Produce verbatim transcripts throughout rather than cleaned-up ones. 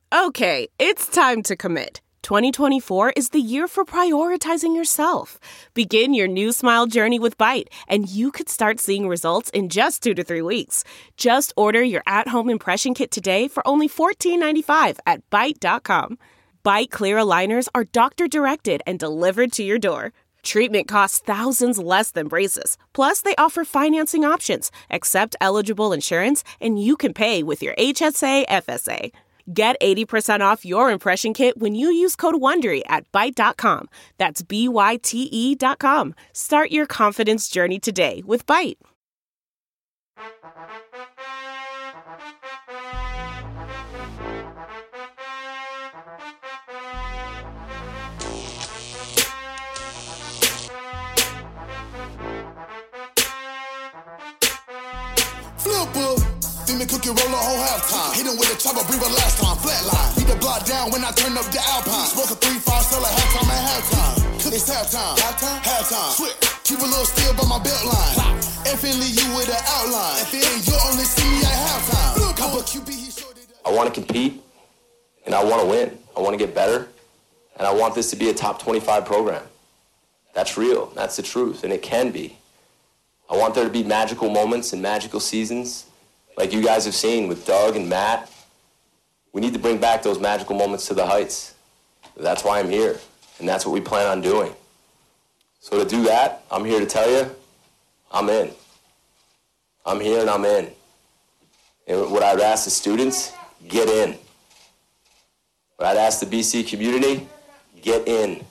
Okay, it's time to commit. twenty twenty-four is the year for prioritizing yourself. Begin your new smile journey with Byte, and you could start seeing results in just two to three weeks. Just order your at-home impression kit today for only fourteen ninety-five at byte dot com. Byte clear aligners are doctor-directed and delivered to your door. Treatment costs thousands less than braces. Plus, they offer financing options, accept eligible insurance, and you can pay with your H S A F S A. Get eighty percent off your impression kit when you use code WONDERY at byte dot com. That's B Y T E dot com. Start your confidence journey today with Byte. Flip up. Demon cookie roll a whole halftime. Hit him with a chopper, breathe a last time. Flatline. Beat the block down when I turn up the Alpine. Smoke a three, five, sell a halftime at halftime. It's halftime. Halftime? Halftime. Switch. Keep a little still by my belt line. Effing leave you with an outline. And you only see me at halftime. Couple Q B, he showed it. I want to compete, and I want to win. I want to get better, and I want this to be a top twenty-five program. That's real. That's the truth, and it can be. I want there to be magical moments and magical seasons like you guys have seen with Doug and Matt. We need to bring back those magical moments to the Heights. That's why I'm here, and that's what we plan on doing. So to do that, I'm here to tell you, I'm in. I'm here and I'm in. And what I'd ask the students, get in. What I'd ask the B C community, get in.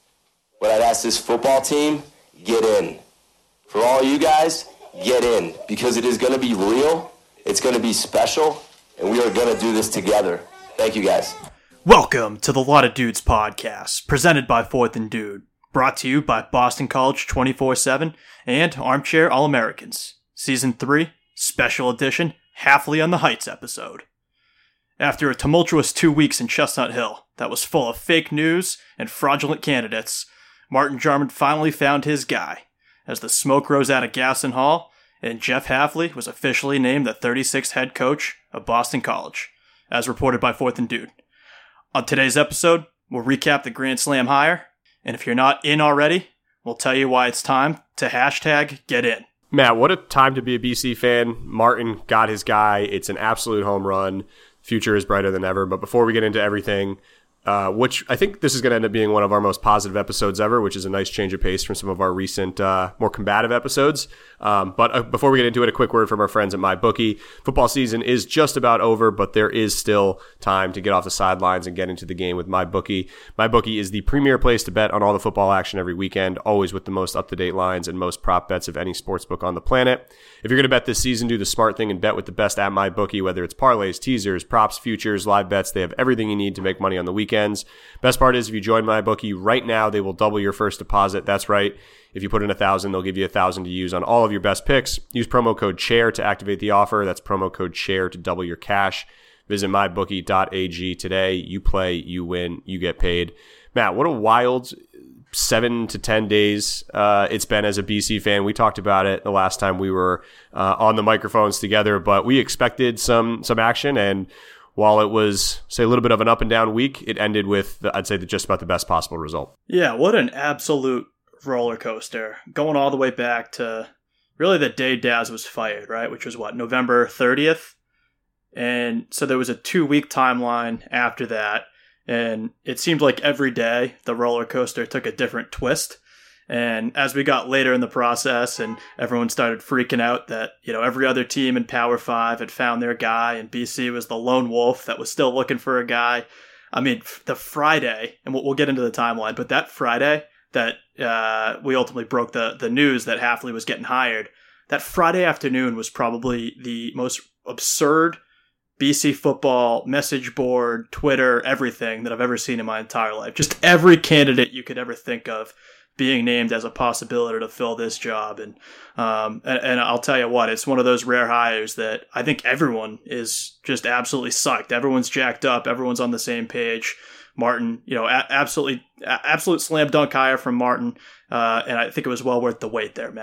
What I'd ask this football team, get in. For all you guys, get in, because it is going to be real, it's going to be special, and we are going to do this together. Thank you, guys. Welcome to the Lot of Dudes podcast, presented by Fourth and Dude, brought to you by Boston College twenty-four seven and Armchair All-Americans, Season three, Special Edition, Halfley on the Heights episode. After a tumultuous two weeks in Chestnut Hill that was full of fake news and fraudulent candidates, Martin Jarmond finally found his guy, as the smoke rose out of Gaston Hall, and Jeff Halfley was officially named the thirty-sixth head coach of Boston College, as reported by Fourth and Dude. On today's episode, we'll recap the Grand Slam hire, and if you're not in already, we'll tell you why it's time to hashtag get in. Matt, what a time to be a B C fan. Martin got his guy. It's an absolute home run. Future is brighter than ever. But before we get into everything, Uh, which I think this is going to end up being one of our most positive episodes ever, which is a nice change of pace from some of our recent, uh, more combative episodes. Um, but uh, before we get into it, a quick word from our friends at MyBookie. Football season is just about over, but there is still time to get off the sidelines and get into the game with MyBookie. MyBookie is the premier place to bet on all the football action every weekend, always with the most up-to-date lines and most prop bets of any sportsbook on the planet. If you're going to bet this season, do the smart thing and bet with the best at MyBookie, whether it's parlays, teasers, props, futures, live bets. They have everything you need to make money on the weekend. Best part is if you join MyBookie right now, they will double your first deposit. That's right. If you put in a thousand, they'll give you a thousand to use on all of your best picks. Use promo code CHAIR to activate the offer. That's promo code CHAIR to double your cash. Visit my bookie dot a g today. You play, you win, you get paid. Matt, what a wild seven to ten days uh, it's been as a B C fan. We talked about it the last time we were uh, on the microphones together, but we expected some some action, and while it was, say, a little bit of an up and down week, it ended with, the, I'd say, the, just about the best possible result. Yeah, what an absolute roller coaster. Going all the way back to really the day Daz was fired, right? Which was what, November thirtieth? And so there was a two-week timeline after that. And it seemed like every day the roller coaster took a different twist. And as we got later in the process and everyone started freaking out that, you know, every other team in Power Five had found their guy and B C was the lone wolf that was still looking for a guy. I mean, the Friday, and we'll, we'll get into the timeline, but that Friday that uh, we ultimately broke the, the news that Halfley was getting hired, that Friday afternoon was probably the most absurd B C football message board, Twitter, everything that I've ever seen in my entire life. Just every candidate you could ever think of being named as a possibility to fill this job. And, um, and, and I'll tell you what, it's one of those rare hires that I think everyone is just absolutely psyched. Everyone's jacked up. Everyone's on the same page. Martin, you know, a- absolutely, a- absolute slam dunk hire from Martin. Uh, and I think it was well worth the wait there, Matt.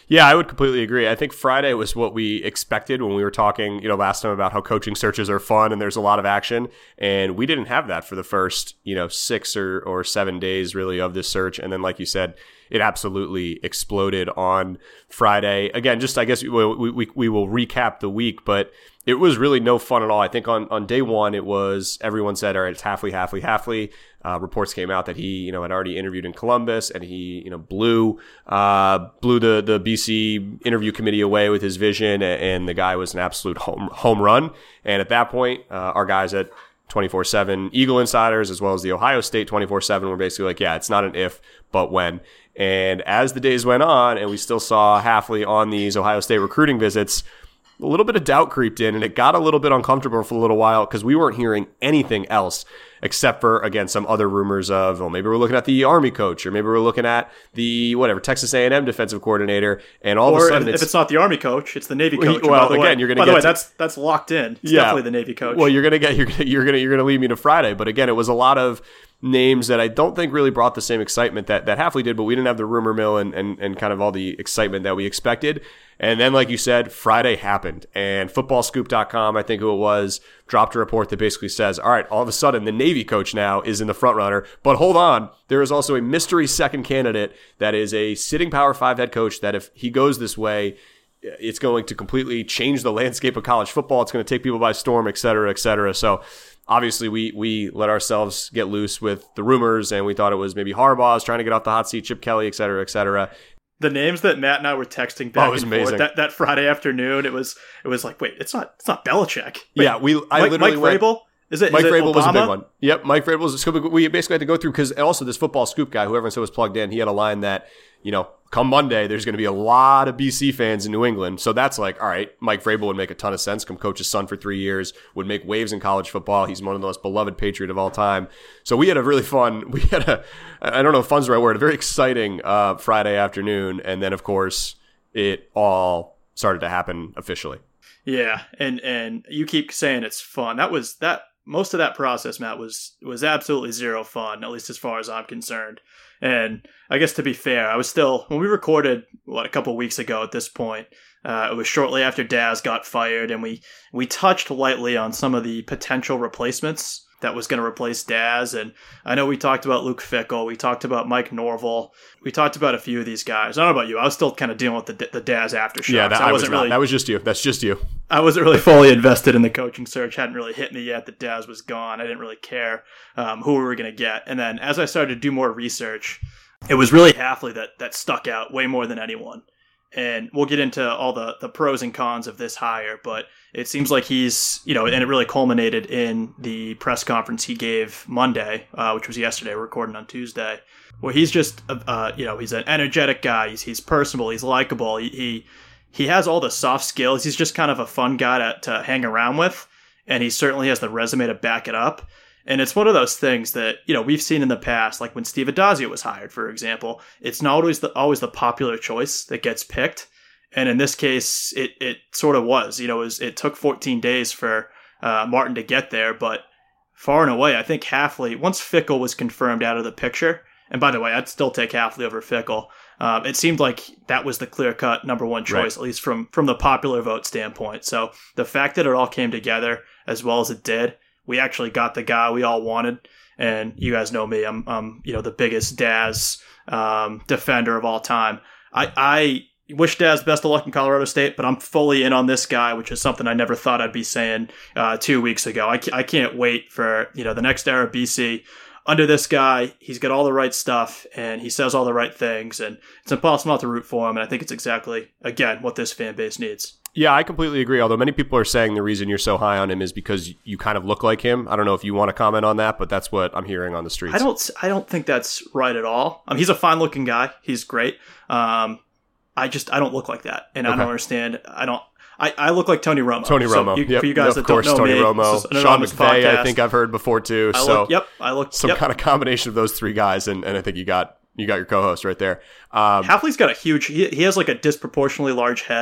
Yeah, I would completely agree. I think Friday was what we expected when we were talking, you know, last time about how coaching searches are fun and there's a lot of action. And we didn't have that for the first, you know, six or, or seven days really of this search. And then, like you said, it absolutely exploded on Friday. Again, just I guess we, we, we will recap the week, but it was really no fun at all. I think on, on day one, it was everyone said, all right, it's Hafley, Hafley, Hafley. Uh, reports came out that he, you know, had already interviewed in Columbus, and he, you know, blew uh, blew the the B C interview committee away with his vision, and the guy was an absolute home home run. And at that point, uh, our guys at twenty-four seven Eagle Insiders, as well as the Ohio State twenty-four seven, were basically like, yeah, it's not an if, but when. And as the days went on, and we still saw Hafley on these Ohio State recruiting visits, a little bit of doubt creeped in, and it got a little bit uncomfortable for a little while because we weren't hearing anything else except for, again, some other rumors of, well, maybe we're looking at the Army coach, or maybe we're looking at the, whatever, Texas A and M defensive coordinator, and all or of a sudden if it's... it's not the Army coach, it's the Navy coach. Well, by the again, way, you're going to By get... the way, to, that's that's locked in. It's yeah, definitely the Navy coach. Well, you're going to get... You're gonna, you're going to you're going to lead me to Friday, but again, it was a lot of names that I don't think really brought the same excitement that, that Hafley did, but we didn't have the rumor mill and, and, and kind of all the excitement that we expected. And then, like you said, Friday happened, and football scoop dot com, I think who it was, dropped a report that basically says, all right, all of a sudden the Navy coach now is in the front runner, but hold on, there is also a mystery second candidate that is a sitting Power Five head coach that if he goes this way, it's going to completely change the landscape of college football. It's going to take people by storm, et cetera, et cetera. So obviously we we let ourselves get loose with the rumors, and we thought it was maybe Harbaugh's trying to get off the hot seat, Chip Kelly, et cetera, et cetera. The names that Matt and I were texting back oh, it was and amazing. forth that, that Friday afternoon, it was it was like, wait, it's not it's not Belichick. Wait, yeah, we I Mike, literally Mike went, Vrabel? Is it Mike is it Vrabel Obama? was a big one. Yep, Mike Vrabel was. So we basically had to go through because also this football scoop guy, who everyone said was plugged in, he had a line that, you know, come Monday, there's going to be a lot of B C fans in New England. So that's like, all right, Mike Vrabel would make a ton of sense. Come coach his son for three years, would make waves in college football. He's one of the most beloved Patriot of all time. So we had a really fun, we had a, I don't know if fun's the right word, a very exciting uh, Friday afternoon. And then, of course, it all started to happen officially. Yeah, and and you keep saying it's fun. That was that most of that process, Matt, was was absolutely zero fun, at least as far as I'm concerned. And I guess to be fair, I was still, when we recorded, what, a couple weeks ago at this point, uh, it was shortly after Daz got fired, and we, we touched lightly on some of the potential replacements that was going to replace Daz. And I know we talked about Luke Fickell, we talked about Mike Norvell, we talked about a few of these guys. I don't know about you, I was still kind of dealing with the, the Daz aftershocks. Yeah, that, I I wasn't was really. That was just you. That's just you. I wasn't really fully invested in the coaching search. Hadn't really hit me yet that Daz was gone. I didn't really care um, who we were going to get. And then as I started to do more research, it was really Hafley that that stuck out way more than anyone. And we'll get into all the, the pros and cons of this hire, but it seems like he's, you know, and it really culminated in the press conference he gave Monday, uh, which was yesterday, we're recording on Tuesday, where he's just, uh, you know, he's an energetic guy. He's, he's personable. He's likable. He, he, he has all the soft skills. He's just kind of a fun guy to, to hang around with. And he certainly has the resume to back it up. And it's one of those things that, you know, we've seen in the past, like when Steve Addazio was hired, for example. It's not always the always the popular choice that gets picked. And in this case, it, it sort of was. You know, it, was, it took fourteen days for uh, Martin to get there. But far and away, I think Hafley, once Fickell was confirmed out of the picture, and by the way, I'd still take Hafley over Fickell. Um, it seemed like that was the clear-cut number one choice, right, at least from, from the popular vote standpoint. So the fact that it all came together as well as it did, we actually got the guy we all wanted. And you guys know me. I'm, um, you know, the biggest Daz um, defender of all time. I, I wish Daz best of luck in Colorado State, but I'm fully in on this guy, which is something I never thought I'd be saying uh, two weeks ago. I, I can't wait for, you know, the next era of B C under this guy. He's got all the right stuff, and he says all the right things, and it's impossible not to root for him. And I think it's exactly, again, what this fan base needs. Yeah, I completely agree. Although many people are saying the reason you're so high on him is because you kind of look like him. I don't know if you want to comment on that, but that's what I'm hearing on the streets. I don't. I don't think that's right at all. Um, he's a fine-looking guy. He's great. Um, I just I don't look like that, and okay. I don't understand. I don't. I, I look like Tony Romo. Tony Romo. So you, yep. For you guys of that course, don't know Tony me, Romo. Sean McVay, I think I've heard before too. I so look, yep, I look some yep. kind of combination of those three guys, and, and I think you got you got your co-host right there. Um, Hafley's got a huge. He, he has like a disproportionately large head.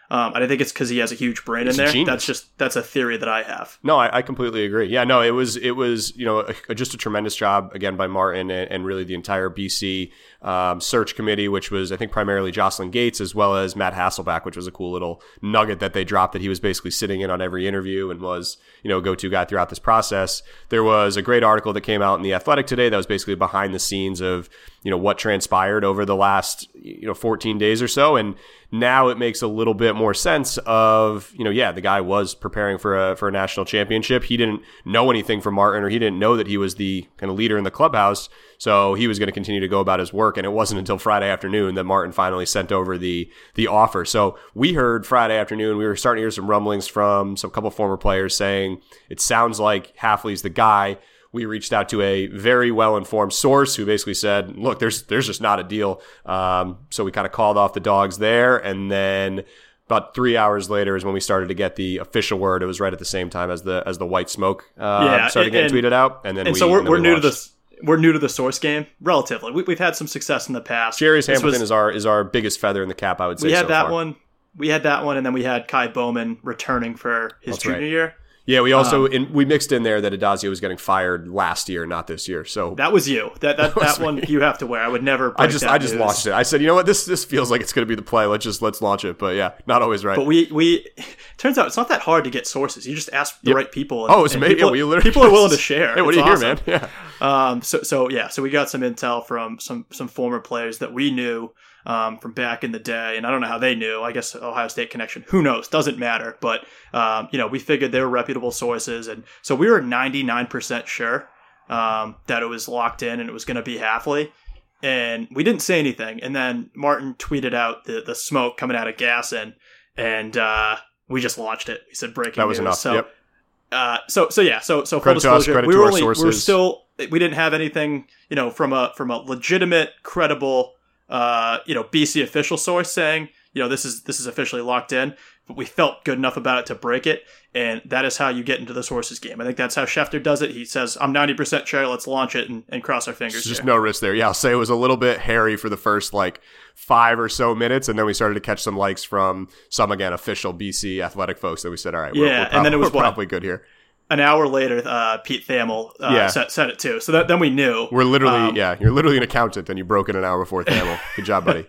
Um, and I think it's because he has a huge brain He's in there. a genius. That's just that's a theory that I have. No, I, I completely agree. Yeah, no, it was it was you know a, just a tremendous job again by Martin and, and really the entire B C um, search committee, which was I think primarily Jocelyn Gates as well as Matt Hasselback, which was a cool little nugget that they dropped that he was basically sitting in on every interview and was you know go-to guy throughout this process. There was a great article that came out in The Athletic today that was basically behind the scenes of you know what transpired over the last you know fourteen days or so, and now it makes a little bit more sense of, you know, yeah, the guy was preparing for a for a national championship. He didn't know anything from Martin, or he didn't know that he was the kind of leader in the clubhouse. So he was going to continue to go about his work. And it wasn't until Friday afternoon that Martin finally sent over the the offer. So we heard Friday afternoon, we were starting to hear some rumblings from some couple former players saying it sounds like Hafley's the guy. We reached out to a very well-informed source who basically said, look, there's there's just not a deal. Um, so we kind of called off the dogs there. And then about three hours later is when we started to get the official word. It was right at the same time as the as the white smoke uh, yeah, started and, getting tweeted out. And then and we, so we're, and then we're we new launched. to this. We're new to the source game, relatively. We, we've had some success in the past. Jerry's This Hamilton was- is our is our biggest feather in the cap, I would say. We had so that far. one. We had that one, and then we had Kai Bowman returning for his That's junior right. year. Yeah, we also Um, in, we mixed in there that Adazio was getting fired last year, not this year. So That was you. That that, was that one me. you have to wear. I would never. I break just that I just news. launched it. I said, you know what, this this feels like it's going to be the play. Let's just let's launch it. But yeah, not always right. But we we turns out it's not that hard to get sources. You just ask the Yep. right people. And, oh, it's and amazing. People, Yeah, we literally people are willing to just- share. Hey, what It's do you awesome. hear, man? Yeah. Um. So so yeah. So we got some intel from some some former players that we knew um from back in the day, and I don't know how they knew. I guess Ohio State connection. Who knows? Doesn't matter. But um, you know, we figured they were reputable sources, and so we were ninety-nine percent sure um that it was locked in and it was going to be Hafley. And we didn't say anything. And then Martin tweeted out the the smoke coming out of Gasson, and uh, we just launched it. He said breaking That was news. enough. So, Yep. uh, so so yeah. So so full Credit to us, disclosure, credit we to were our only we were sources. still we didn't have anything you know from a from a legitimate, credible uh, you know B C official source saying you know this is this is officially locked in. But we felt good enough about it to break it, and that is how you get into the sources game. I think that's how Schefter does it. He says, "I'm ninety percent sure. Let's launch it and, and cross our fingers." There's just here." no risk there. Yeah, I'll say it was a little bit hairy for the first like five or so minutes, and then we started to catch some likes from some again official B C athletic folks that we said, all right, we're, Yeah, we're and then it was we're what? probably good here. An hour later, uh, Pete Thamel uh, Yeah. said, said it too. So that, then we knew. We're literally, Um, yeah, you're literally an accountant, and you broke it an hour before Thamel. Good job, buddy.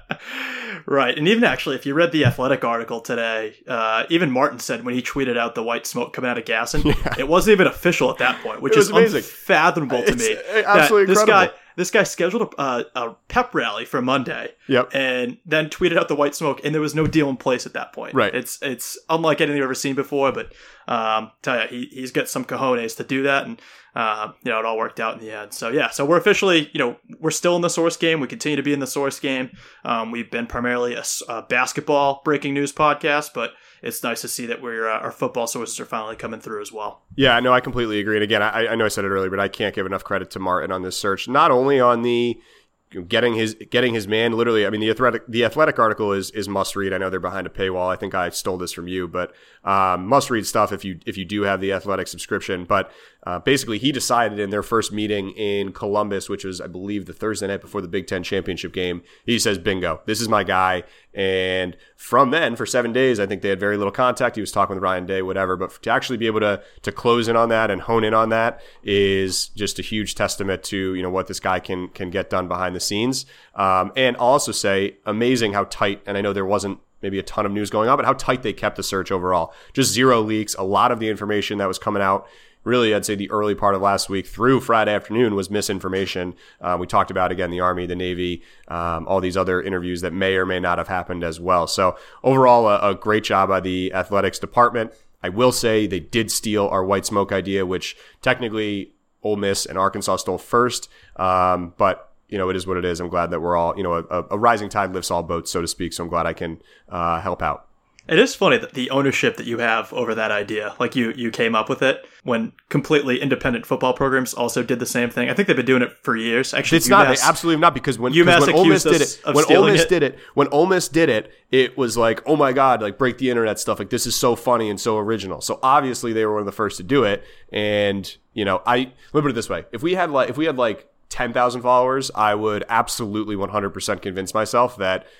Right. And even actually, if you read the Athletic article today, uh, even Martin said when he tweeted out the white smoke coming out of Gasson, it wasn't even official at that point, which It was is amazing. unfathomable to It's, me. uh, absolutely that this incredible. guy, this guy scheduled a, a, a pep rally for Monday, Yep. and then tweeted out the white smoke, and there was no deal in place at that point. Right. It's it's unlike anything I've ever seen before, but um, tell you, he he's got some cojones to do that, and uh, you know it all worked out in the end. So yeah, so we're officially, you know, we're still in the source game. We continue to be in the source game. Um, we've been primarily a, s- a basketball breaking news podcast, but it's nice to see that we're uh, our football sources are finally coming through as well. Yeah, no, I completely agree. And again, I, I know I said it earlier, but I can't give enough credit to Martin on this search. Not only on the getting his getting his man, literally. I mean, the athletic the athletic article is is must read. I know they're behind a paywall. I think I stole this from you, but um, must read stuff if you if you do have the athletic subscription. But uh, basically, he decided in their first meeting in Columbus, which was I believe the Thursday night before the Big Ten championship game. He says, "Bingo, this is my guy." And from then, for seven days, I think they had very little contact. He was talking with Ryan Day, whatever. But to actually be able to to close in on that and hone in on that is just a huge testament to you know what this guy can can get done behind the scenes. Um, and I'll also say, amazing how tight. And I know there wasn't maybe a ton of news going on, but how tight they kept the search overall. Just zero leaks. A lot of the information that was coming out, really, I'd say the early part of last week through Friday afternoon was misinformation. Uh, we talked about, again, the Army, the Navy, um, all these other interviews that may or may not have happened as well. So overall, a, a great job by the athletics department. I will say they did steal our white smoke idea, which technically Ole Miss and Arkansas stole first. Um, but you know, it is what it is. I'm glad that we're all, you know, a, a rising tide lifts all boats, so to speak. So I'm glad I can uh, help out. It is funny that the ownership that you have over that idea, like you you came up with it when completely independent football programs also did the same thing. I think they've been doing it for years. Actually, It's UMass, not. They absolutely not because when, UMass when Ole Miss accused did us it, of when Ole stealing Miss it. did it, when Ole Miss did it, it was like, oh my god, like break the internet stuff. Like this is so funny and so original. So obviously they were one of the first to do it. And you know, I let me put it this way: if we had like, if we had like ten thousand followers, I would absolutely one hundred percent convince myself that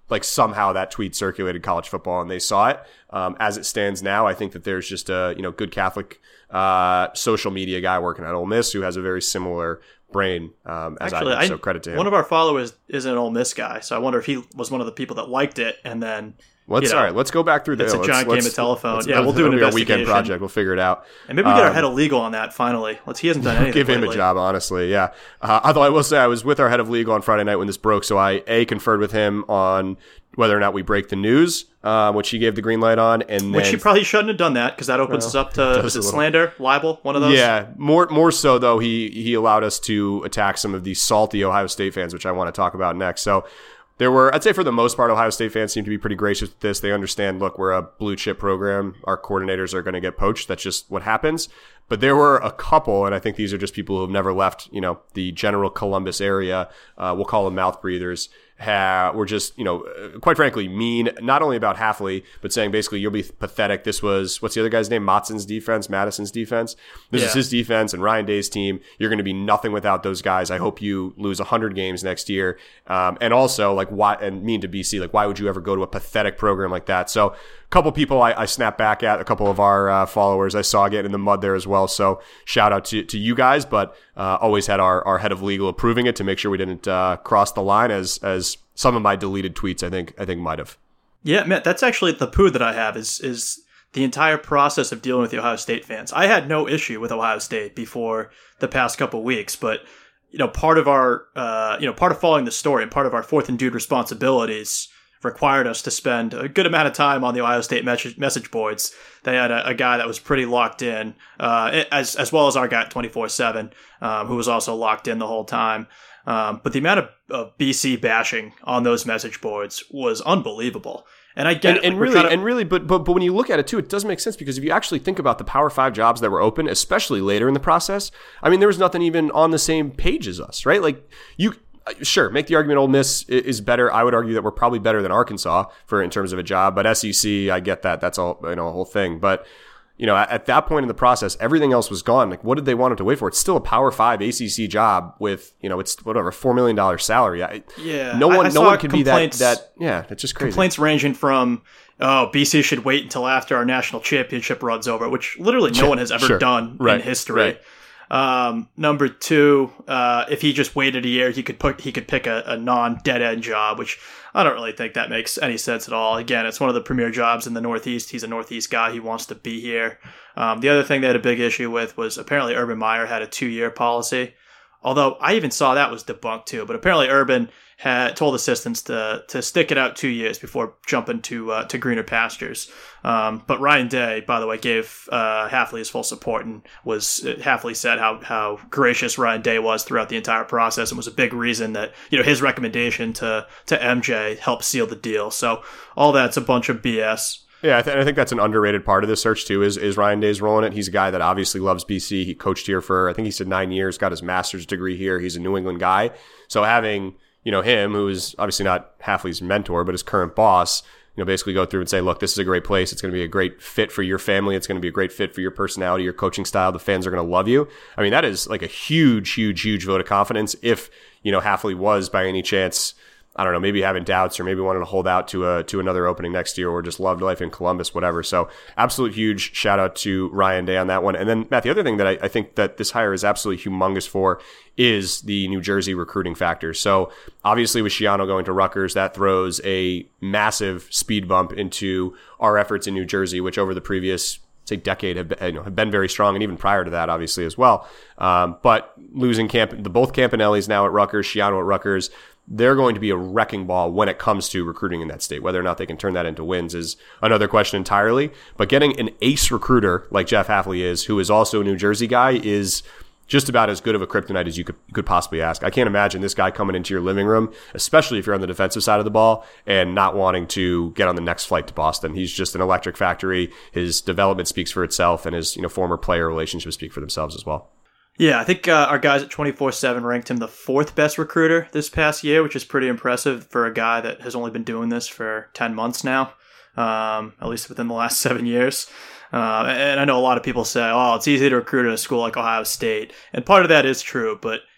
like somehow that tweet circulated college football and they saw it. Um, as it stands now, I think that there's just a, you know, good Catholic uh, social media guy working at Ole Miss who has a very similar brain um, as Actually, I do, so I, credit to him. One of our followers is an Ole Miss guy, so I wonder if he was one of the people that liked it and then... Let's, you know, all right, let's go back through the... It's a let's, giant let's, game of telephone. Let's, yeah, we'll do an it'll be a investigation. weekend project. We'll figure it out. And maybe we get um, our head of legal on that, finally. Let's. He hasn't done anything Give him lately. a job, honestly, yeah. Uh, although I will say I was with our head of legal on Friday night when this broke, so I, A, conferred with him on whether or not we break the news, uh, which he gave the green light on. and then, Which he probably shouldn't have done that, because that opens well, us up to is it slander, libel, one of those? Yeah, more more so, though, he, he allowed us to attack some of the salty Ohio State fans, which I want to talk about next. So there were, I'd say for the most part, Ohio State fans seem to be pretty gracious with this. They understand, look, we're a blue chip program. Our coordinators are going to get poached. That's just what happens. But there were a couple, and I think these are just people who have never left, you know, the general Columbus area. Uh, we'll call them mouth breathers. Ha- were just, you know, quite frankly, mean, not only about Hafley, but saying basically you'll be pathetic. This was, what's the other guy's name? Matson's defense, Madison's defense. This yeah. is his defense and Ryan Day's team. You're going to be nothing without those guys. I hope you lose one hundred games next year. Um, and also, like, why, and mean to B C, like, why would you ever go to a pathetic program like that? So, a couple people I, I snapped back at, a couple of our uh, followers I saw get in the mud there as well. So shout out to, to you guys, but uh, always had our, our head of legal approving it to make sure we didn't uh, cross the line as as some of my deleted tweets I think I think might have. Yeah, man, that's actually the poo that I have is is the entire process of dealing with the Ohio State fans. I had no issue with Ohio State before the past couple weeks, but you know, part of our uh, you know part of following the story and part of our fourth and dude responsibilities required us to spend a good amount of time on the Ohio State message, message boards. They had a, a guy that was pretty locked in, uh, as as well as our guy at twenty-four seven, um, who was also locked in the whole time. Um, but the amount of, of B C bashing on those message boards was unbelievable. And I get and, it. and like, really, to- and really, but, but but when you look at it too, it doesn't make sense because if you actually think about the Power Five jobs that were open, especially later in the process, I mean, there was nothing even on the same page as us, right? Like you. Sure, make the argument Ole Miss is better. I would argue that we're probably better than Arkansas for in terms of a job, but S E C, I get that. That's all, you know, a whole thing. But, you know, at, at that point in the process, everything else was gone. Like, what did they want him to wait for? It's still a Power Five A C C job with, you know, it's whatever, four million dollars salary. I, yeah. No one, I, I no one can be that, complaints- that, yeah, it's just crazy. Complaints ranging from, oh, B C should wait until after our national championship runs over, which literally no one has ever Sure. done Right. in history. Right. Um, number two, uh, if he just waited a year, he could put he could pick a, a non-dead end job, which I don't really think that makes any sense at all. Again, it's one of the premier jobs in the Northeast. He's a Northeast guy. He wants to be here. Um, the other thing they had a big issue with was apparently Urban Meyer had a two-year policy. Although I even saw that was debunked too, but apparently Urban had told assistants to to stick it out two years before jumping to uh, to greener pastures. Um, but Ryan Day, by the way, gave uh, Hafley his full support and was uh, Hafley said how how gracious Ryan Day was throughout the entire process and was a big reason that you know his recommendation to to M J helped seal the deal. So all that's a bunch of B S. Yeah, I, th- I think that's an underrated part of this search too. Is is Ryan Day's role in it? He's a guy that obviously loves B C. He coached here for I think he said nine years. Got his master's degree here. He's a New England guy. So having you know him, who is obviously not Hafley's mentor, but his current boss, you know, basically go through and say, look, this is a great place. It's going to be a great fit for your family. It's going to be a great fit for your personality, your coaching style. The fans are going to love you. I mean, that is like a huge, huge, huge vote of confidence. If you know Hafley was by any chance, I don't know, maybe having doubts or maybe wanting to hold out to a to another opening next year or just loved life in Columbus, whatever. So absolute huge shout out to Ryan Day on that one. And then, Matt, the other thing that I, I think that this hire is absolutely humongous for is the New Jersey recruiting factor. So obviously with Schiano going to Rutgers, that throws a massive speed bump into our efforts in New Jersey, which over the previous say decade have been, you know, have been very strong, and even prior to that, obviously as well. Um, but losing Camp, the both Campanellis now at Rutgers, Schiano at Rutgers, they're going to be a wrecking ball when it comes to recruiting in that state. Whether or not they can turn that into wins is another question entirely. But getting an ace recruiter like Jeff Hafley is, who is also a New Jersey guy, is just about as good of a kryptonite as you could you could possibly ask. I can't imagine this guy coming into your living room, especially if you're on the defensive side of the ball, and not wanting to get on the next flight to Boston. He's just an electric factory. His development speaks for itself, and his you know former player relationships speak for themselves as well. Yeah, I think uh, our guys at twenty-four seven ranked him the fourth best recruiter this past year, which is pretty impressive for a guy that has only been doing this for ten months now, um, at least within the last seven years. Uh, and I know a lot of people say, oh, it's easy to recruit at a school like Ohio State. And part of that is true, but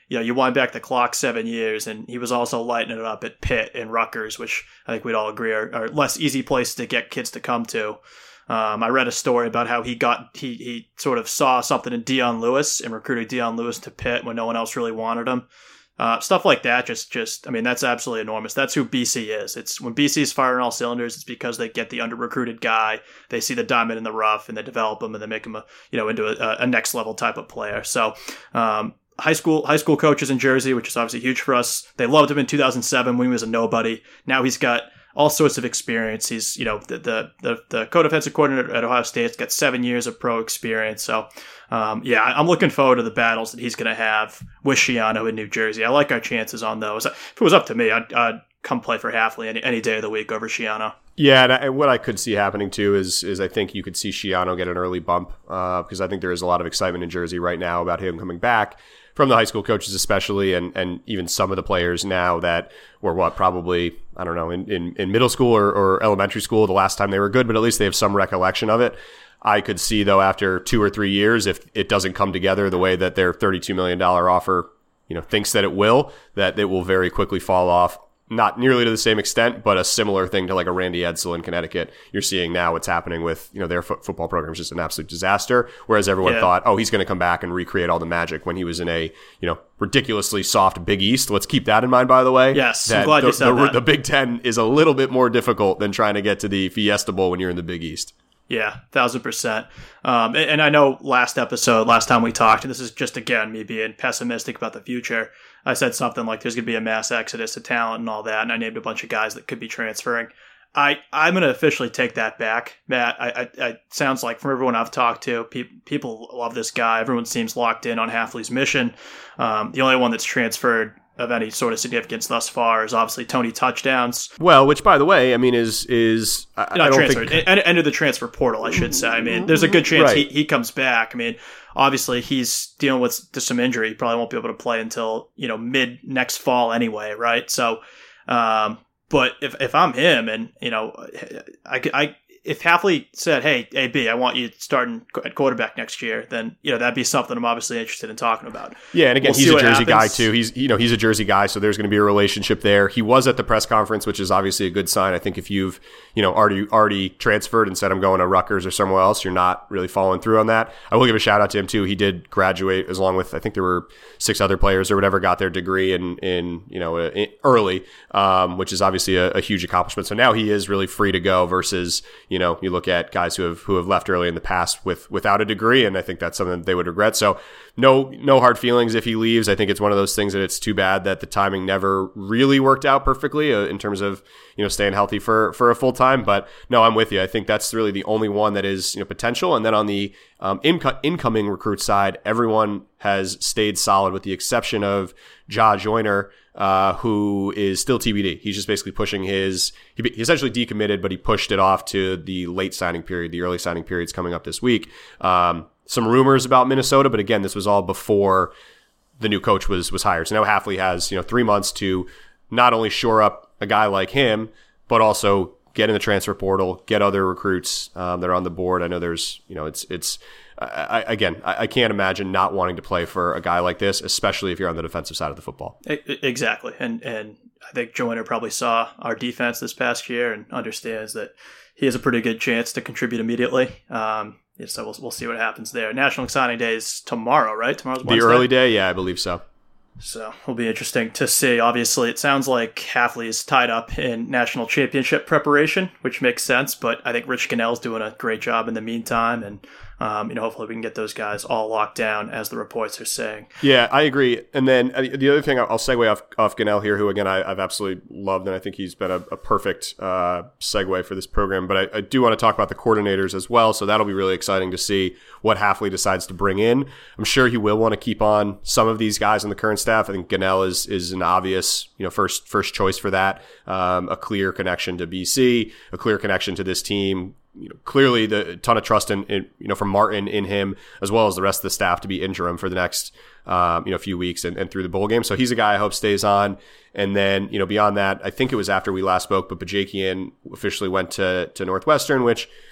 you know, you wind back the clock seven years, and he was also lighting it up at Pitt and Rutgers, which I think we'd all agree are, are less easy places to get kids to come to. Um, I read a story about how he got he he sort of saw something in Dion Lewis and recruited Dion Lewis to Pitt when no one else really wanted him. Uh, stuff like that, just just I mean, that's absolutely enormous. That's who B C is. It's when B C is firing all cylinders, it's because they get the under recruited guy, they see the diamond in the rough, and they develop him and they make him a you know into a, a next level type of player. So. Um, High school high school coaches in Jersey, which is obviously huge for us. They loved him in two thousand seven when he was a nobody. Now he's got all sorts of experience. He's, you know, the the the, the co-defensive coordinator at Ohio State's got seven years of pro experience. So, um, yeah, I'm looking forward to the battles that he's going to have with Schiano in New Jersey. I like our chances on those. If it was up to me, I'd, I'd come play for Hafley any, any day of the week over Schiano. Yeah, and, I, and what I could see happening too is is I think you could see Schiano get an early bump uh, because I think there is a lot of excitement in Jersey right now about him coming back. From the high school coaches especially, and, and even some of the players now that were what probably, I don't know, in, in, in middle school or, or elementary school the last time they were good, but at least they have some recollection of it. I could see, though, after two or three years, if it doesn't come together the way that their thirty-two million dollars offer you know, thinks that it will, that it will very quickly fall off. Not nearly to the same extent, but a similar thing to like a Randy Edsall in Connecticut. You're seeing now what's happening with, you know, their fo- football program is just an absolute disaster. Whereas everyone yeah. thought, oh, he's going to come back and recreate all the magic when he was in a, you know, ridiculously soft Big East. Let's keep that in mind, by the way. Yes, I'm glad the, you said the, that. The Big Ten is a little bit more difficult than trying to get to the Fiesta Bowl when you're in the Big East. Yeah, thousand percent. Um, and, and I know last episode, last time we talked, and this is just, again, me being pessimistic about the future. I said something like there's going to be a mass exodus of talent and all that, and I named a bunch of guys that could be transferring. I, I'm going to officially take that back, Matt. I, I, I sounds like from everyone I've talked to, pe- people love this guy. Everyone seems locked in on Hafley's mission. Um, the only one that's transferred of any sort of significance thus far is obviously Tony Touchdowns. Well, which, by the way, I mean, is is I, Not I don't transferred. think En- Entered the transfer portal, I should say. I mean, there's a good chance right. he, he comes back. I mean, obviously he's dealing with some injury. He probably won't be able to play until, you know, mid next fall anyway, right? So, um, but if if I'm him, and you know, I, I if Hafley said, "Hey, A B, I want you starting at quarterback next year," then you know that'd be something I'm obviously interested in talking about. Yeah, and again, we'll he's a Jersey happens. guy too. He's you know he's a Jersey guy, so there's going to be a relationship there. He was at the press conference, which is obviously a good sign. I think if you've you know already already transferred and said I'm going to Rutgers or somewhere else, you're not really following through on that. I will give a shout out to him too. He did graduate, as along with I think there were six other players or whatever got their degree in in you know in early, um, which is obviously a, a huge accomplishment. So now he is really free to go. Versus you know you look at guys who have who have left early in the past with without a degree, and I think that's something that they would regret. So no no hard feelings if he leaves. I think it's one of those things that it's too bad that the timing never really worked out perfectly uh, in terms of you know staying healthy for for a full time. But no, I'm with you. I think that's really the only one that is you know potential. And then on the um, inco- incoming recruit side, everyone has stayed solid with the exception of Ja Joyner, uh, who is still T B D. He's just basically pushing his, he, he essentially decommitted, but he pushed it off to the late signing period. The early signing period's coming up this week. Um, some rumors about Minnesota, but again, this was all before the new coach was, was hired. So now Hafley has, you know, three months to not only shore up a guy like him, but also get in the transfer portal, get other recruits um, that are on the board. I know there's, you know, it's, it's, I, again, I, I can't imagine not wanting to play for a guy like this, especially if you're on the defensive side of the football. Exactly. And and I think Joyner probably saw our defense this past year and understands that he has a pretty good chance to contribute immediately. Um, yeah, so we'll, we'll see what happens there. National Signing Day is tomorrow, right? Tomorrow's Wednesday. The early day? Yeah, I believe so. So it'll be interesting to see. Obviously, it sounds like Hafley is tied up in national championship preparation, which makes sense. But I think Rich Cannell's doing a great job in the meantime. And, um, you know, hopefully we can get those guys all locked down, as the reports are saying. Yeah, I agree. And then uh, the other thing, I'll segue off, off Cannell here, who, again, I, I've absolutely loved. And I think he's been a, a perfect uh, segue for this program. But I, I do want to talk about the coordinators as well. So that'll be really exciting to see what Hafley decides to bring in. I'm sure he will want to keep on some of these guys on the current staff. I think Cannell is is an obvious, you know, first first choice for that. Um, a clear connection to B C, a clear connection to this team. You know, clearly the ton of trust in, in you know from Martin in him, as well as the rest of the staff to be interim for the next um, you know few weeks and, and through the bowl game. So he's a guy I hope stays on. And then you know beyond that, I think it was after we last spoke, but Bajakian officially went to to Northwestern, which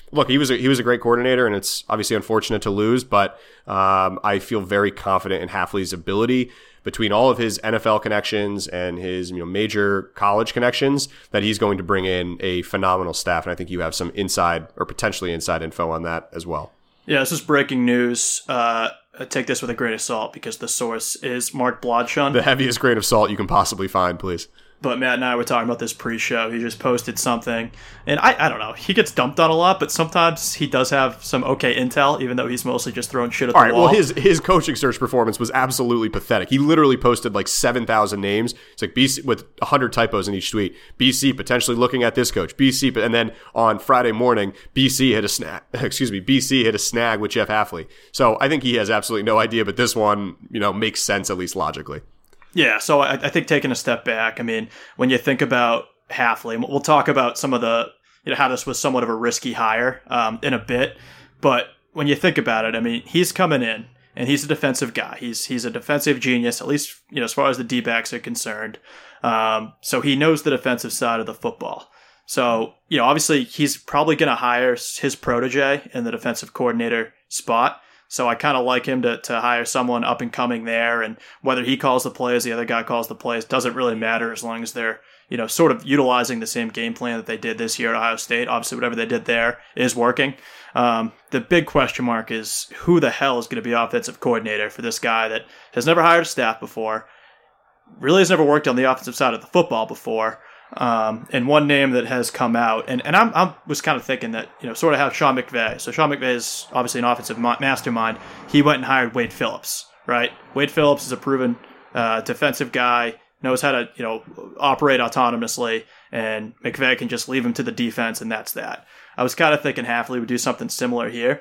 look, he was a, he was a great coordinator, and it's obviously unfortunate to lose, but um, I feel very confident in Hafley's ability between all of his N F L connections and his you know major college connections that he's going to bring in a phenomenal staff. And I think you have some inside or potentially inside info on that as well. Yeah, this is breaking news. Uh, I take this with a grain of salt because the source is Mark Blodshun. The heaviest grain of salt you can possibly find, please. But Matt and I were talking about this pre-show. He just posted something. And I, I don't know. He gets dumped on a lot, but sometimes he does have some okay intel, even though he's mostly just throwing shit at All the right, wall. well, his his coaching search performance was absolutely pathetic. He literally posted like seven thousand names. It's like B C with one hundred typos in each tweet. B C potentially looking at this coach. B C, and then on Friday morning, B C hit a snag. Excuse me, B C hit a snag with Jeff Hafley. So I think he has absolutely no idea, but this one, you know, makes sense at least logically. Yeah, so I, I think taking a step back, I mean, when you think about Hafley, we'll talk about some of the, you know, how this was somewhat of a risky hire um, in a bit, but when you think about it, I mean, he's coming in, and he's a defensive guy. He's he's a defensive genius, at least, you know, as far as the D-backs are concerned. Um, so he knows the defensive side of the football. So, you know, obviously, he's probably going to hire his protege in the defensive coordinator spot. So I kind of like him to, to hire someone up and coming there, and whether he calls the plays, the other guy calls the plays, doesn't really matter as long as they're, you know, sort of utilizing the same game plan that they did this year at Ohio State. Obviously, whatever they did there is working. Um, the big question mark is who the hell is going to be offensive coordinator for this guy that has never hired a staff before, really has never worked on the offensive side of the football before. Um, and one name that has come out, and, and I'm, I was kind of thinking that, you know, sort of how Sean McVay. So Sean McVay is obviously an offensive mastermind. He went and hired Wade Phillips, right? Wade Phillips is a proven uh, defensive guy, knows how to, you know, operate autonomously, and McVay can just leave him to the defense, and that's that. I was kind of thinking Hafley would do something similar here.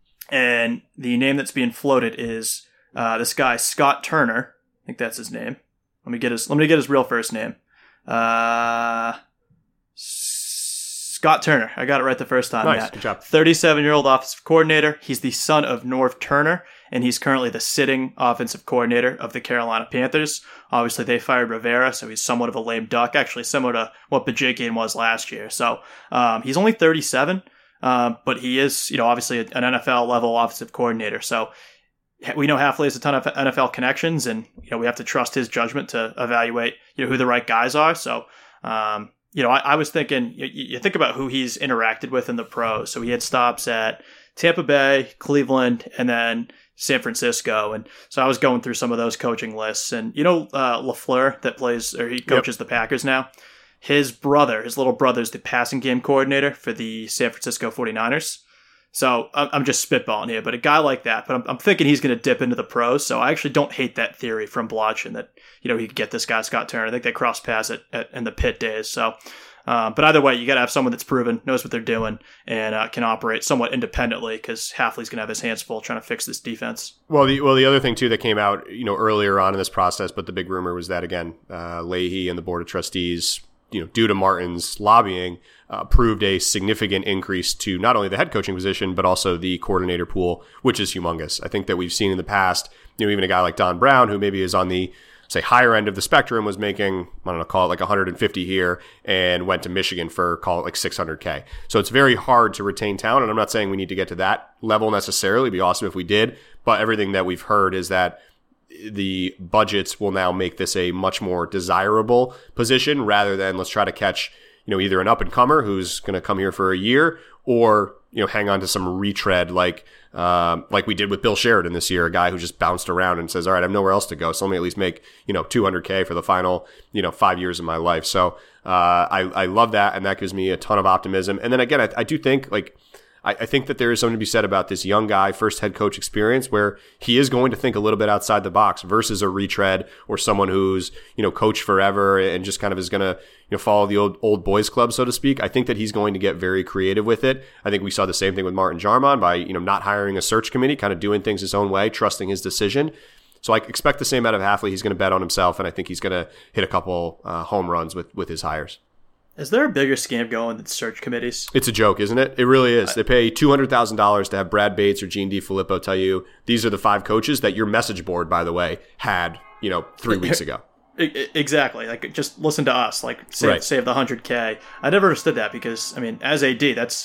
And the name that's being floated is uh, this guy, Scott Turner. I think that's his name. Let me get his, let me get his real first name. Uh, Scott Turner. I got it right the first time. Nice. Matt. Good job. thirty-seven-year-old offensive coordinator. He's the son of Norv Turner, and he's currently the sitting offensive coordinator of the Carolina Panthers. Obviously, they fired Rivera, so he's somewhat of a lame duck, actually similar to what Bajikian was last year. So um, he's only thirty-seven, um, but he is, you know, obviously an N F L-level offensive coordinator. So we know Hafley has a ton of N F L connections, and you know we have to trust his judgment to evaluate you know who the right guys are. So, um, you know, I, I was thinking you, you think about who he's interacted with in the pros. So he had stops at Tampa Bay, Cleveland, and then San Francisco, and so I was going through some of those coaching lists. And you know, uh, LaFleur that plays or he coaches yep. the Packers now. His brother, his little brother, is the passing game coordinator for the San Francisco forty-niners. So I'm just spitballing here, but a guy like that, but I'm, I'm thinking he's going to dip into the pros. So I actually don't hate that theory from Blodgett that, you know, he could get this guy, Scott Turner. I think they crossed paths at, at, in the Pitt days. So, uh, but either way, you got to have someone that's proven, knows what they're doing, and uh, can operate somewhat independently because Hafley's going to have his hands full trying to fix this defense. Well, the well the other thing too that came out, you know, earlier on in this process, but the big rumor was that again, uh, Leahy and the board of trustees, you know, due to Martin's lobbying, uh, proved a significant increase to not only the head coaching position, but also the coordinator pool, which is humongous. I think that we've seen in the past, you know, even a guy like Don Brown, who maybe is on the, say, higher end of the spectrum, was making, I don't know, call it like one hundred fifty here and went to Michigan for, call it like six hundred K. So it's very hard to retain talent. And I'm not saying we need to get to that level necessarily. It'd be awesome if we did. But everything that we've heard is that the budgets will now make this a much more desirable position rather than let's try to catch, you know, either an up and comer who's going to come here for a year or, you know, hang on to some retread like, um, like we did with Bill Sheridan this year, a guy who just bounced around and says, all right, I have nowhere else to go. So let me at least make, you know, two hundred K for the final, you know, five years of my life. So, uh, I, I love that. And that gives me a ton of optimism. And then again, I, I do think like, I think that there is something to be said about this young guy, first head coach experience, where he is going to think a little bit outside the box versus a retread or someone who's, you know, coached forever and just kind of is going to, you know, follow the old old boys club, so to speak. I think that he's going to get very creative with it. I think we saw the same thing with Martin Jarmon by, you know, not hiring a search committee, kind of doing things his own way, trusting his decision. So I expect the same out of Hafley. He's going to bet on himself, and I think he's going to hit a couple uh, home runs with, with his hires. Is there a bigger scam going than search committees? It's a joke, isn't it? It really is. They pay two hundred thousand dollars to have Brad Bates or Gene DiFilippo tell you, these are the five coaches that your message board, by the way, had, you know, three weeks ago. Exactly. Like, just listen to us. Like, save, right. save the one hundred K. I never understood that because, I mean, as A D, that's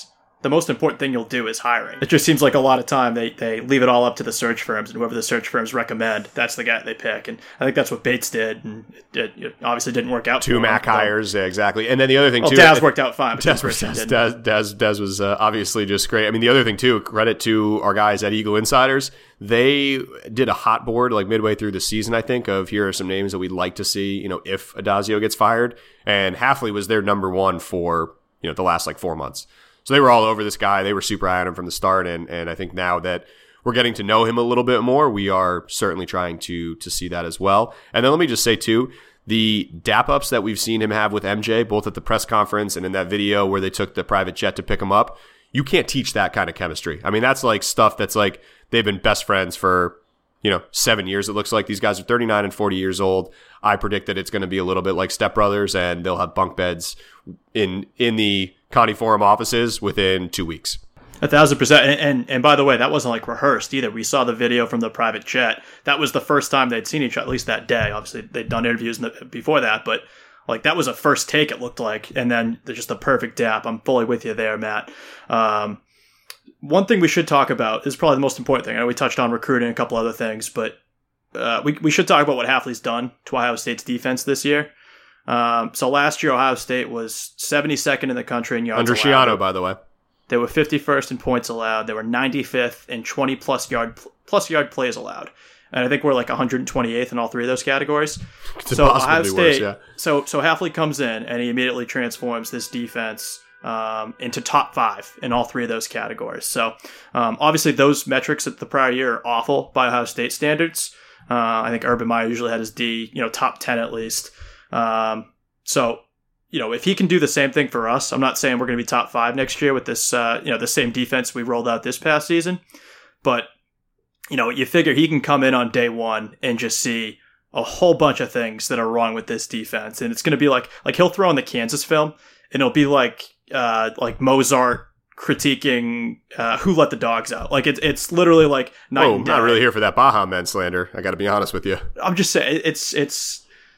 the most important thing you'll do is hiring. It just seems like a lot of time they, they leave it all up to the search firms, and whoever the search firms recommend, that's the guy they pick. And I think that's what Bates did, and it, it obviously didn't work out. Two Mac hires, yeah, exactly. And then the other thing, well, too. Daz worked out fine. Daz, Daz, Daz, Daz, Daz was uh, obviously just great. I mean, the other thing, too, credit to our guys at Eagle Insiders. They did a hot board like midway through the season, I think, of here are some names that we'd like to see, you know, if Adazio gets fired. And Hafley was their number one for, you know, the last like four months. So they were all over this guy. They were super high on him from the start. And, and I think now that we're getting to know him a little bit more, we are certainly trying to to see that as well. And then let me just say, too, the dap-ups that we've seen him have with M J, both at the press conference and in that video where they took the private jet to pick him up, you can't teach that kind of chemistry. I mean, that's like stuff that's like they've been best friends for, you know, seven years. It looks like these guys are thirty-nine and forty years old. I predict that it's going to be a little bit like Step Brothers, and they'll have bunk beds in in the Connie Forum offices within two weeks. A thousand percent. And, and and by the way, that wasn't like rehearsed either. We saw the video from the private jet. That was the first time they'd seen each other, at least that day. Obviously, they'd done interviews in the, before that, but like that was a first take, it looked like. And then just the perfect dap. I'm fully with you there, Matt. Um, one thing we should talk about is probably the most important thing. I know we touched on recruiting and a couple other things, but uh, we, we should talk about what Hafley's done to Ohio State's defense this year. Um, so last year, Ohio State was seventy-second in the country in yards Under allowed. Schiano, by the way. They were fifty-first in points allowed. They were ninety-fifth in twenty plus yard plus yard plays allowed. And I think we're like one hundred twenty-eighth in all three of those categories. Could so possibly Ohio be State, worse, yeah. so so Hafley comes in and he immediately transforms this defense um, into top five in all three of those categories. So um, obviously those metrics at the prior year are awful by Ohio State standards. Uh, I think Urban Meyer usually had his D, you know, top ten at least. Um, so. You know, if he can do the same thing for us, I'm not saying we're going to be top five next year with this, uh, you know, the same defense we rolled out this past season. But, you know, you figure he can come in on day one and just see a whole bunch of things that are wrong with this defense. And it's going to be like, like he'll throw in the Kansas film and it'll be like, uh, like Mozart critiquing uh, Who Let the Dogs Out. Like it's, it's literally like night Oh, and day. not really here for that Baja Man slander. I got to be honest with you. I'm just saying it's, it's,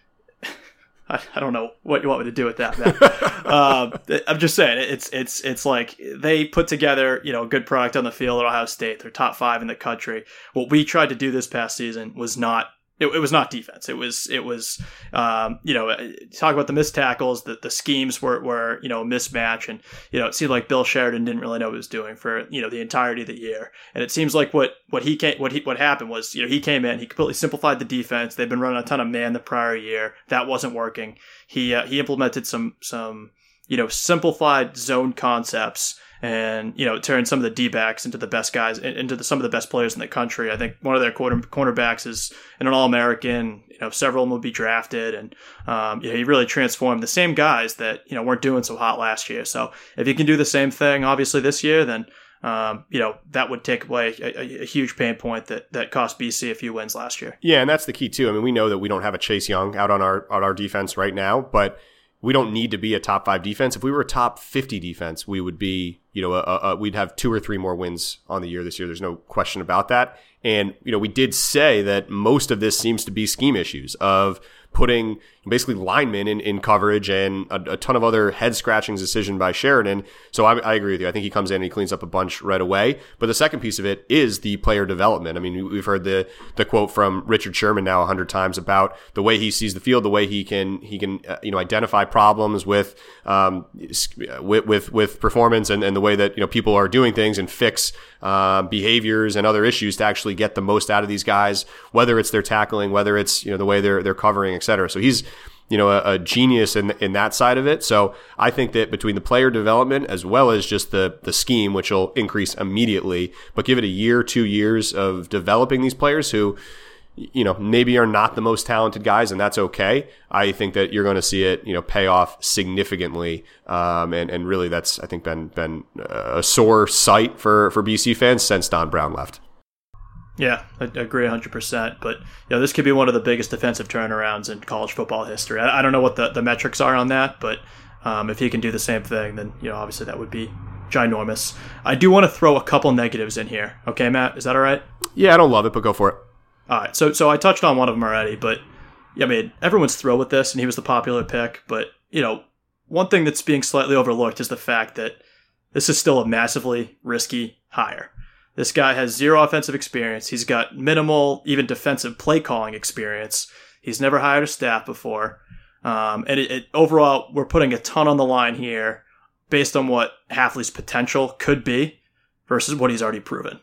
I, I don't know what you want me to do with that, man. um, I'm just saying it's it's it's like they put together, you know, a good product on the field at Ohio State. They're top five in the country. What we tried to do this past season was not it, it was not defense. It was it was um, you know, talk about the missed tackles. The the schemes were were you know a mismatch, and you know it seemed like Bill Sheridan didn't really know what he was doing for you know the entirety of the year. And it seems like what what he came what he what happened was you know he came in, he completely simplified the defense. They've been running a ton of man the prior year. That wasn't working. He uh, he implemented some some you know simplified zone concepts. And, you know, turn some of the D-backs into the best guys, into the, some of the best players in the country. I think one of their quarter, cornerbacks is an All-American. You know, several of them will be drafted. And, um, you know, he really transformed the same guys that, you know, weren't doing so hot last year. So if he can do the same thing, obviously, this year, then, um, you know, that would take away a, a, a huge pain point that, that cost B C a few wins last year. Yeah, and that's the key, too. I mean, we know that we don't have a Chase Young out on our on our defense right now, but we don't need to be a top five defense. If we were a top fifty defense, we would be, you know, a, a, we'd have two or three more wins on the year this year. There's no question about that. And, you know, we did say that most of this seems to be scheme issues of putting basically linemen in, in coverage and a, a ton of other head-scratching decision by Sheridan. So I, I agree with you. I think he comes in and he cleans up a bunch right away. But the second piece of it is the player development. I mean, we've heard the the quote from Richard Sherman now a hundred times about the way he sees the field, the way he can he can uh, you know identify problems with um with with, with performance and, and the way that you know people are doing things and fix uh, behaviors and other issues to actually get the most out of these guys, whether it's their tackling, whether it's you know the way they're they're covering, et cetera. So he's you know, a, a genius in in that side of it. So I think that between the player development as well as just the the scheme, which will increase immediately, but give it a year, two years of developing these players who, you know, maybe are not the most talented guys, and that's okay. I think that you're going to see it, you know, pay off significantly. Um, and, and really that's, I think, been been a sore sight for, for B C fans since Don Brown left. Yeah, I agree one hundred percent. But, you know, this could be one of the biggest defensive turnarounds in college football history. I, I don't know what the, the metrics are on that, but um, if he can do the same thing, then, you know, obviously that would be ginormous. I do want to throw a couple negatives in here. Okay, Matt? Is that all right? Yeah, I don't love it, but go for it. All right. So, so I touched on one of them already, but, I mean, everyone's thrilled with this, and he was the popular pick. But, you know, one thing that's being slightly overlooked is the fact that this is still a massively risky hire. This guy has zero offensive experience. He's got minimal, even defensive play calling experience. He's never hired a staff before. Um, and it, it, overall, we're putting a ton on the line here based on what Hafley's potential could be versus what he's already proven.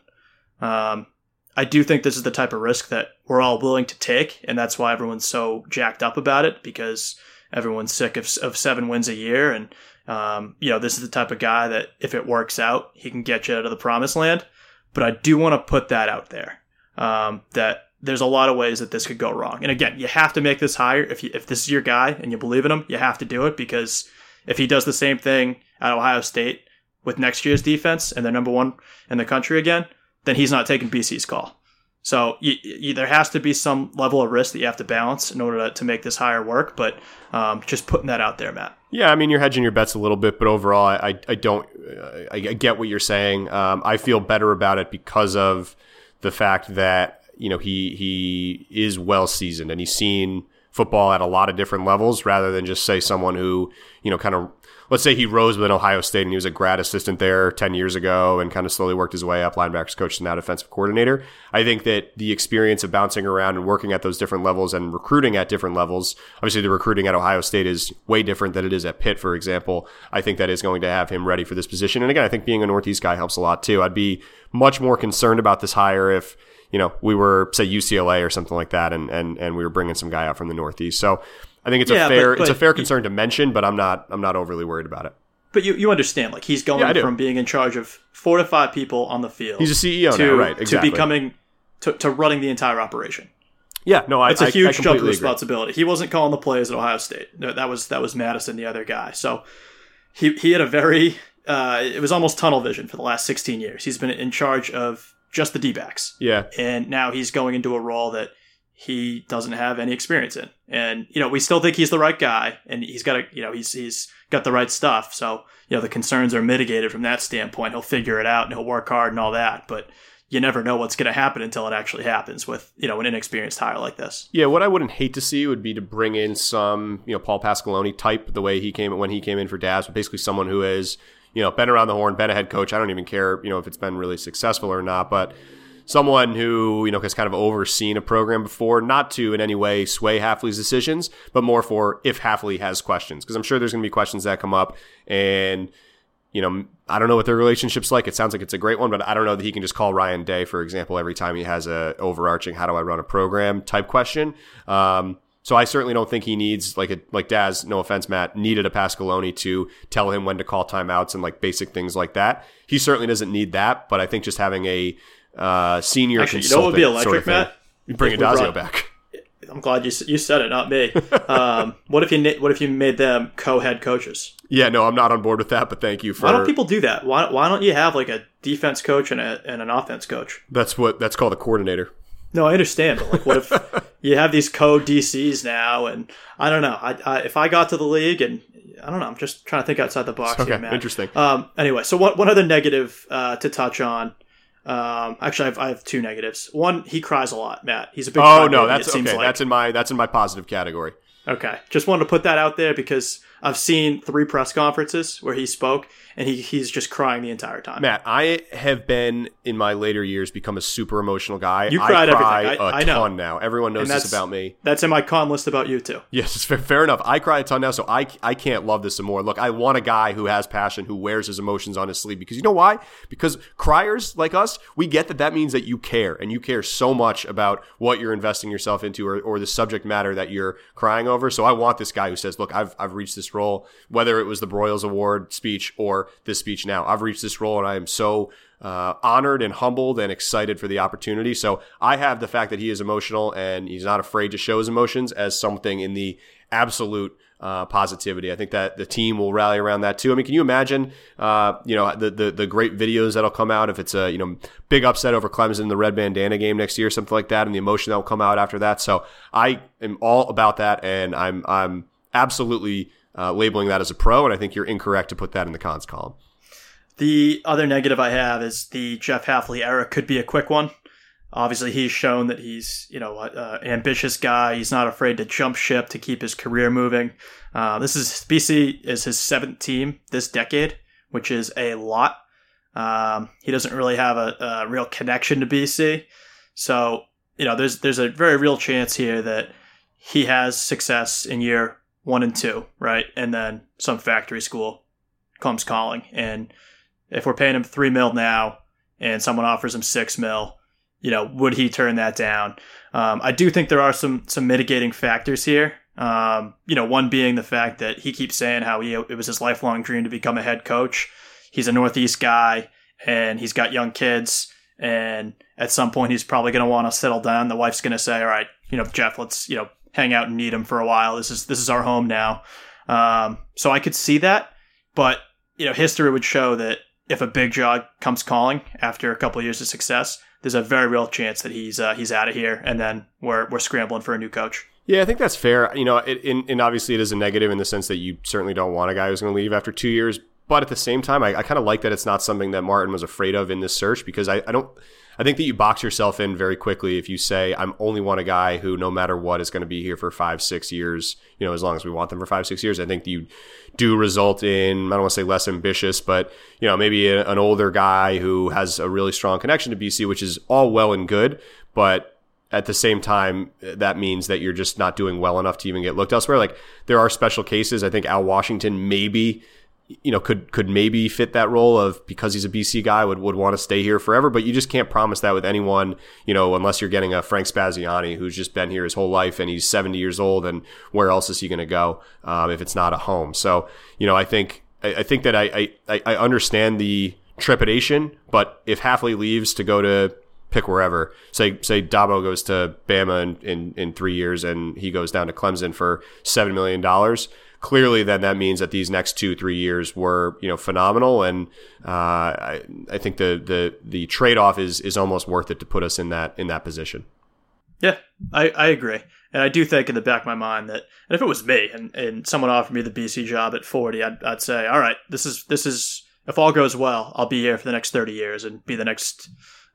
Um, I do think this is the type of risk that we're all willing to take, and that's why everyone's so jacked up about it, because everyone's sick of, of seven wins a year. And, um, you know, this is the type of guy that if it works out, he can get you out of the promised land. But I do want to put that out there, um, that there's a lot of ways that this could go wrong. And again, you have to make this hire. If you, if this is your guy and you believe in him, you have to do it, because if he does the same thing at Ohio State with next year's defense and they're number one in the country again, then he's not taking B C's call. So you, you, there has to be some level of risk that you have to balance in order to, to make this hire work. But um, just putting that out there, Matt. Yeah, I mean, you're hedging your bets a little bit, but overall, I, I don't, uh, I get what you're saying. Um, I feel better about it because of the fact that, you know, he he is well seasoned and he's seen football at a lot of different levels, rather than just say someone who, you know, kind of, let's say he rose within Ohio State and he was a grad assistant there ten years ago and kind of slowly worked his way up, linebackers coach and now defensive coordinator. I think that the experience of bouncing around and working at those different levels and recruiting at different levels, obviously the recruiting at Ohio State is way different than it is at Pitt, for example. I think that is going to have him ready for this position. And again, I think being a Northeast guy helps a lot too. I'd be much more concerned about this hire if, you know, we were, say, U C L A or something like that, and and and we were bringing some guy out from the Northeast. So I think it's yeah, a fair but, but, it's a fair concern to mention, but I'm not I'm not overly worried about it. But you, you understand, like, he's going yeah, from being in charge of four to five people on the field. He's a C E O to, now, right? Exactly. To becoming to, to running the entire operation. Yeah, no, I. It's a huge I, I jump of agree. responsibility. He wasn't calling the plays at Ohio State. That was that was Madison, the other guy. So he he had a very uh, it was almost tunnel vision for the last sixteen years. He's been in charge of just the D-backs. Yeah. And now he's going into a role that he doesn't have any experience in. And, you know, we still think he's the right guy, and he's got a, you know, he's he's got the right stuff. So, you know, the concerns are mitigated from that standpoint. He'll figure it out and he'll work hard and all that. But you never know what's going to happen until it actually happens with, you know, an inexperienced hire like this. Yeah, what I wouldn't hate to see would be to bring in some, you know, Paul Pasqualoni type, the way he came when he came in for Daz, but basically someone who is, you know, been around the horn, been a head coach. I don't even care, you know, if it's been really successful or not, but someone who, you know, has kind of overseen a program before, not to in any way sway Hafley's decisions, but more for if Hafley has questions. Because I'm sure there's going to be questions that come up, and, you know, I don't know what their relationship's like. It sounds like it's a great one, but I don't know that he can just call Ryan Day, for example, every time he has a overarching how do I run a program type question. Um, So I certainly don't think he needs, like a, like Daz, no offense, Matt, needed a Pasqualoni to tell him when to call timeouts and like basic things like that. He certainly doesn't need that, but I think just having a uh, senior Actually, consultant, you know what would be electric, sort of Matt? You bring Adazio back. I'm glad you you said it, not me. um, what if you what if you made them co-head coaches? Yeah, no, I'm not on board with that, but thank you for. Why don't people do that? Why why don't you have like a defense coach and a and an offense coach? That's what that's called a coordinator. No, I understand, but like, what if you have these co-D Cs now? And I don't know. I, I if I got to the league, and I don't know, I'm just trying to think outside the box okay, here, Matt. Interesting. Um, anyway, so one one other negative uh, to touch on. Um, actually, I have, I have two negatives. One, he cries a lot, Matt. He's a big. Oh no, that's it okay. Like. That's in my that's in my positive category. Okay, just wanted to put that out there because I've seen three press conferences where he spoke, and he he's just crying the entire time. Matt, I have been, in my later years, become a super emotional guy. You cried I cry everything. I, a I know. ton now. Everyone knows this about me. That's in my con list about you, too. Yes, it's fair, fair enough. I cry a ton now, so I, I can't love this some more. Look, I want a guy who has passion, who wears his emotions on his sleeve. Because you know why? Because criers like us, we get that that means that you care. And you care so much about what you're investing yourself into or, or the subject matter that you're crying over. So I want this guy who says, look, I've I've reached this role, whether it was the Broyles Award speech or this speech now. I've reached this role and I am so uh, honored and humbled and excited for the opportunity. So I have the fact that he is emotional and he's not afraid to show his emotions as something in the absolute uh, positivity. I think that the team will rally around that too. I mean, can you imagine, uh, you know, the, the the great videos that'll come out if it's a, you know, big upset over Clemson in the red bandana game next year, something like that, and the emotion that will come out after that. So I am all about that, and I'm I'm absolutely uh, labeling that as a pro, and I think you're incorrect to put that in the cons column. The other negative I have is the Jeff Hafley era could be a quick one. Obviously, he's shown that he's, you know, an ambitious guy. He's not afraid to jump ship to keep his career moving. Uh, this is B C is his seventh team this decade which is a lot. Um, he doesn't really have a, a real connection to B C. So, you know, there's there's a very real chance here that he has success in year one and two, right? And then some factory school comes calling. And if we're paying him three mil now and someone offers him six mil, you know, would he turn that down? Um, I do think there are some some mitigating factors here. Um, you know, one being the fact that he keeps saying how he it was his lifelong dream to become a head coach. He's a Northeast guy and he's got young kids. And at some point, he's probably going to want to settle down. The wife's going to say, all right, you know, Jeff, let's, you know, hang out and meet him for a while. This is this is our home now. Um, so I could see that. But, you know, history would show that if a big job comes calling after a couple of years of success, there's a very real chance that he's uh, he's out of here. And then we're we're scrambling for a new coach. Yeah, I think that's fair. You know, it, in, and obviously it is a negative in the sense that you certainly don't want a guy who's going to leave after two years. But at the same time, I, I kind of like that it's not something that Martin was afraid of in this search, because I, I don't, I think that you box yourself in very quickly if you say, I'm only want a guy who no matter what is going to be here for five, six years, you know, as long as we want them for five, six years. I think you do result in, I don't want to say less ambitious, but, you know, maybe a, an older guy who has a really strong connection to B C, which is all well and good, but at the same time, that means that you're just not doing well enough to even get looked elsewhere. Like, there are special cases. I think Al Washington maybe, you know, could could maybe fit that role of, because he's a B C guy, would, would want to stay here forever. But you just can't promise that with anyone, you know, unless you're getting a Frank Spaziani who's just been here his whole life and he's seventy years old, and where else is he going to go um, if it's not at home? So, you know, I think I, I think that I, I I understand the trepidation, but if Hafley leaves to go to pick wherever, say say Dabo goes to Bama in, in, in three years and he goes down to Clemson for seven million dollars. Clearly, then that means that these next two, three years were, you know, phenomenal, and uh, I, I think the the the trade off is is almost worth it to put us in that in that position. Yeah, I, I agree, and I do think in the back of my mind that, and if it was me and, and someone offered me the B C job at forty, I'd I'd say, all right, this is this is if all goes well, I'll be here for the next thirty years and be the next.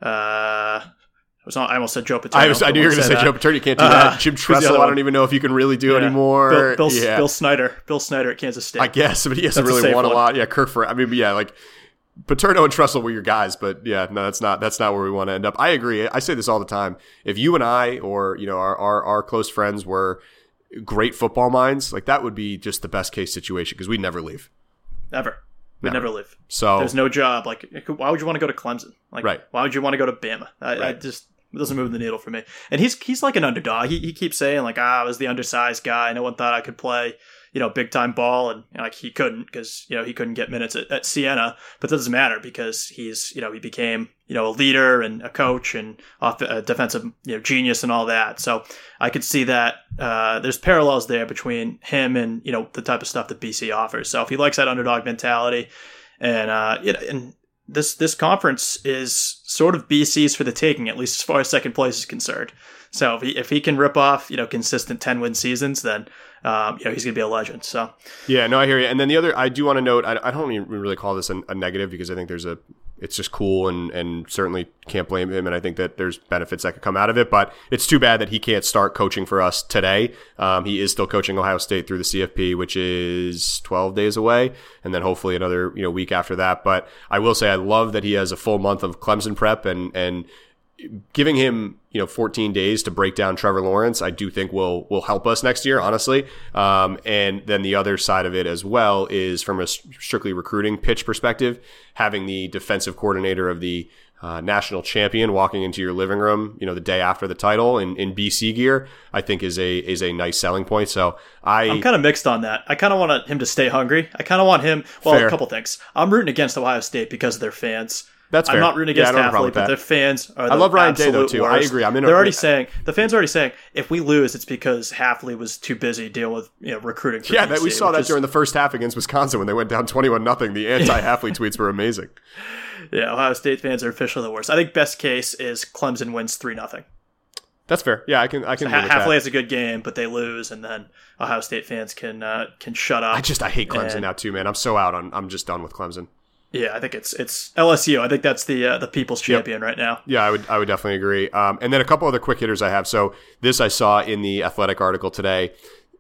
Uh, I, was not, I almost said Joe Paterno. I, was, I knew you were going to say that. Joe Paterno. You can't do uh, that. Jim Tressel, I don't even know if you can really do yeah. anymore. Bill, Bill, yeah. Bill Snyder. Bill Snyder at Kansas State. I guess, but he hasn't That's really a won one. a lot. Yeah, Kirk for. I mean, yeah, like Paterno and Tressel were your guys, but yeah, no, that's not that's not where we want to end up. I agree. I say this all the time. If you and I, or you know, our our, our close friends were great football minds, like that would be just the best case situation, because we'd never leave. Never. We'd never. never leave. So there's no job. Like, why would you want to go to Clemson? Like, right. Why would you want to go to Bama? I, right. I just. It doesn't move the needle for me. And he's he's like an underdog. He he keeps saying, like, ah, I was the undersized guy. No one thought I could play, you know, big time ball. And, you know, like, he couldn't, because, you know, he couldn't get minutes at, at Siena. But that doesn't matter, because he's, you know, he became, you know, a leader and a coach and off, a defensive, you know, genius and all that. So I could see that uh, there's parallels there between him and, you know, the type of stuff that B C offers. So if he likes that underdog mentality, and, uh, you know, and, This this conference is sort of B C's for the taking, at least as far as second place is concerned. So if he if he can rip off, you know, consistent ten win seasons, then um, you know, he's going to be a legend. So yeah, no, I hear you. And then the other, I do want to note, I, I don't even really call this a, a negative, because I think there's a, it's just cool, and and certainly can't blame him. And I think that there's benefits that could come out of it. But it's too bad that he can't start coaching for us today. Um, he is still coaching Ohio State through the C F P, which is twelve days away, and then hopefully another, you know, week after that. But I will say I love that he has a full month of Clemson prep, and and giving him, you know, fourteen days to break down Trevor Lawrence, I do think will will help us next year, honestly. Um, and then the other side of it as well is, from a strictly recruiting pitch perspective, having the defensive coordinator of the uh, national champion walking into your living room, you know, the day after the title in, in B C gear, I think is a is a nice selling point. So I, I'm kind of mixed on that. I kind of want him to stay hungry. I kind of want him. Well, fair. A couple things. I'm rooting against Ohio State because of their fans. That's fair. I'm not rooting against yeah, Hafley, but their fans are the I love Ryan Day, though, too. Worst. I agree. I'm in They're a, already saying, the fans are already saying, if we lose, it's because Hafley was too busy dealing with, you know, recruiting for Yeah, B C, that, we saw that is, during the first half against Wisconsin when they went down twenty-one nothing. The anti-Hafley tweets were amazing. Yeah, Ohio State fans are officially the worst. I think best case is Clemson wins three nothing. That's fair. Yeah, I can I can so ha- Hafley has a good game, but they lose, and then Ohio State fans can uh, can shut up. I just, I hate Clemson and, now, too, man. I'm so out on, I'm just done with Clemson. Yeah, I think it's it's L S U. I think that's the uh, the people's champion yep. right now. Yeah, I would I would definitely agree. Um, and then a couple other quick hitters I have. So this I saw in the Athletic article today.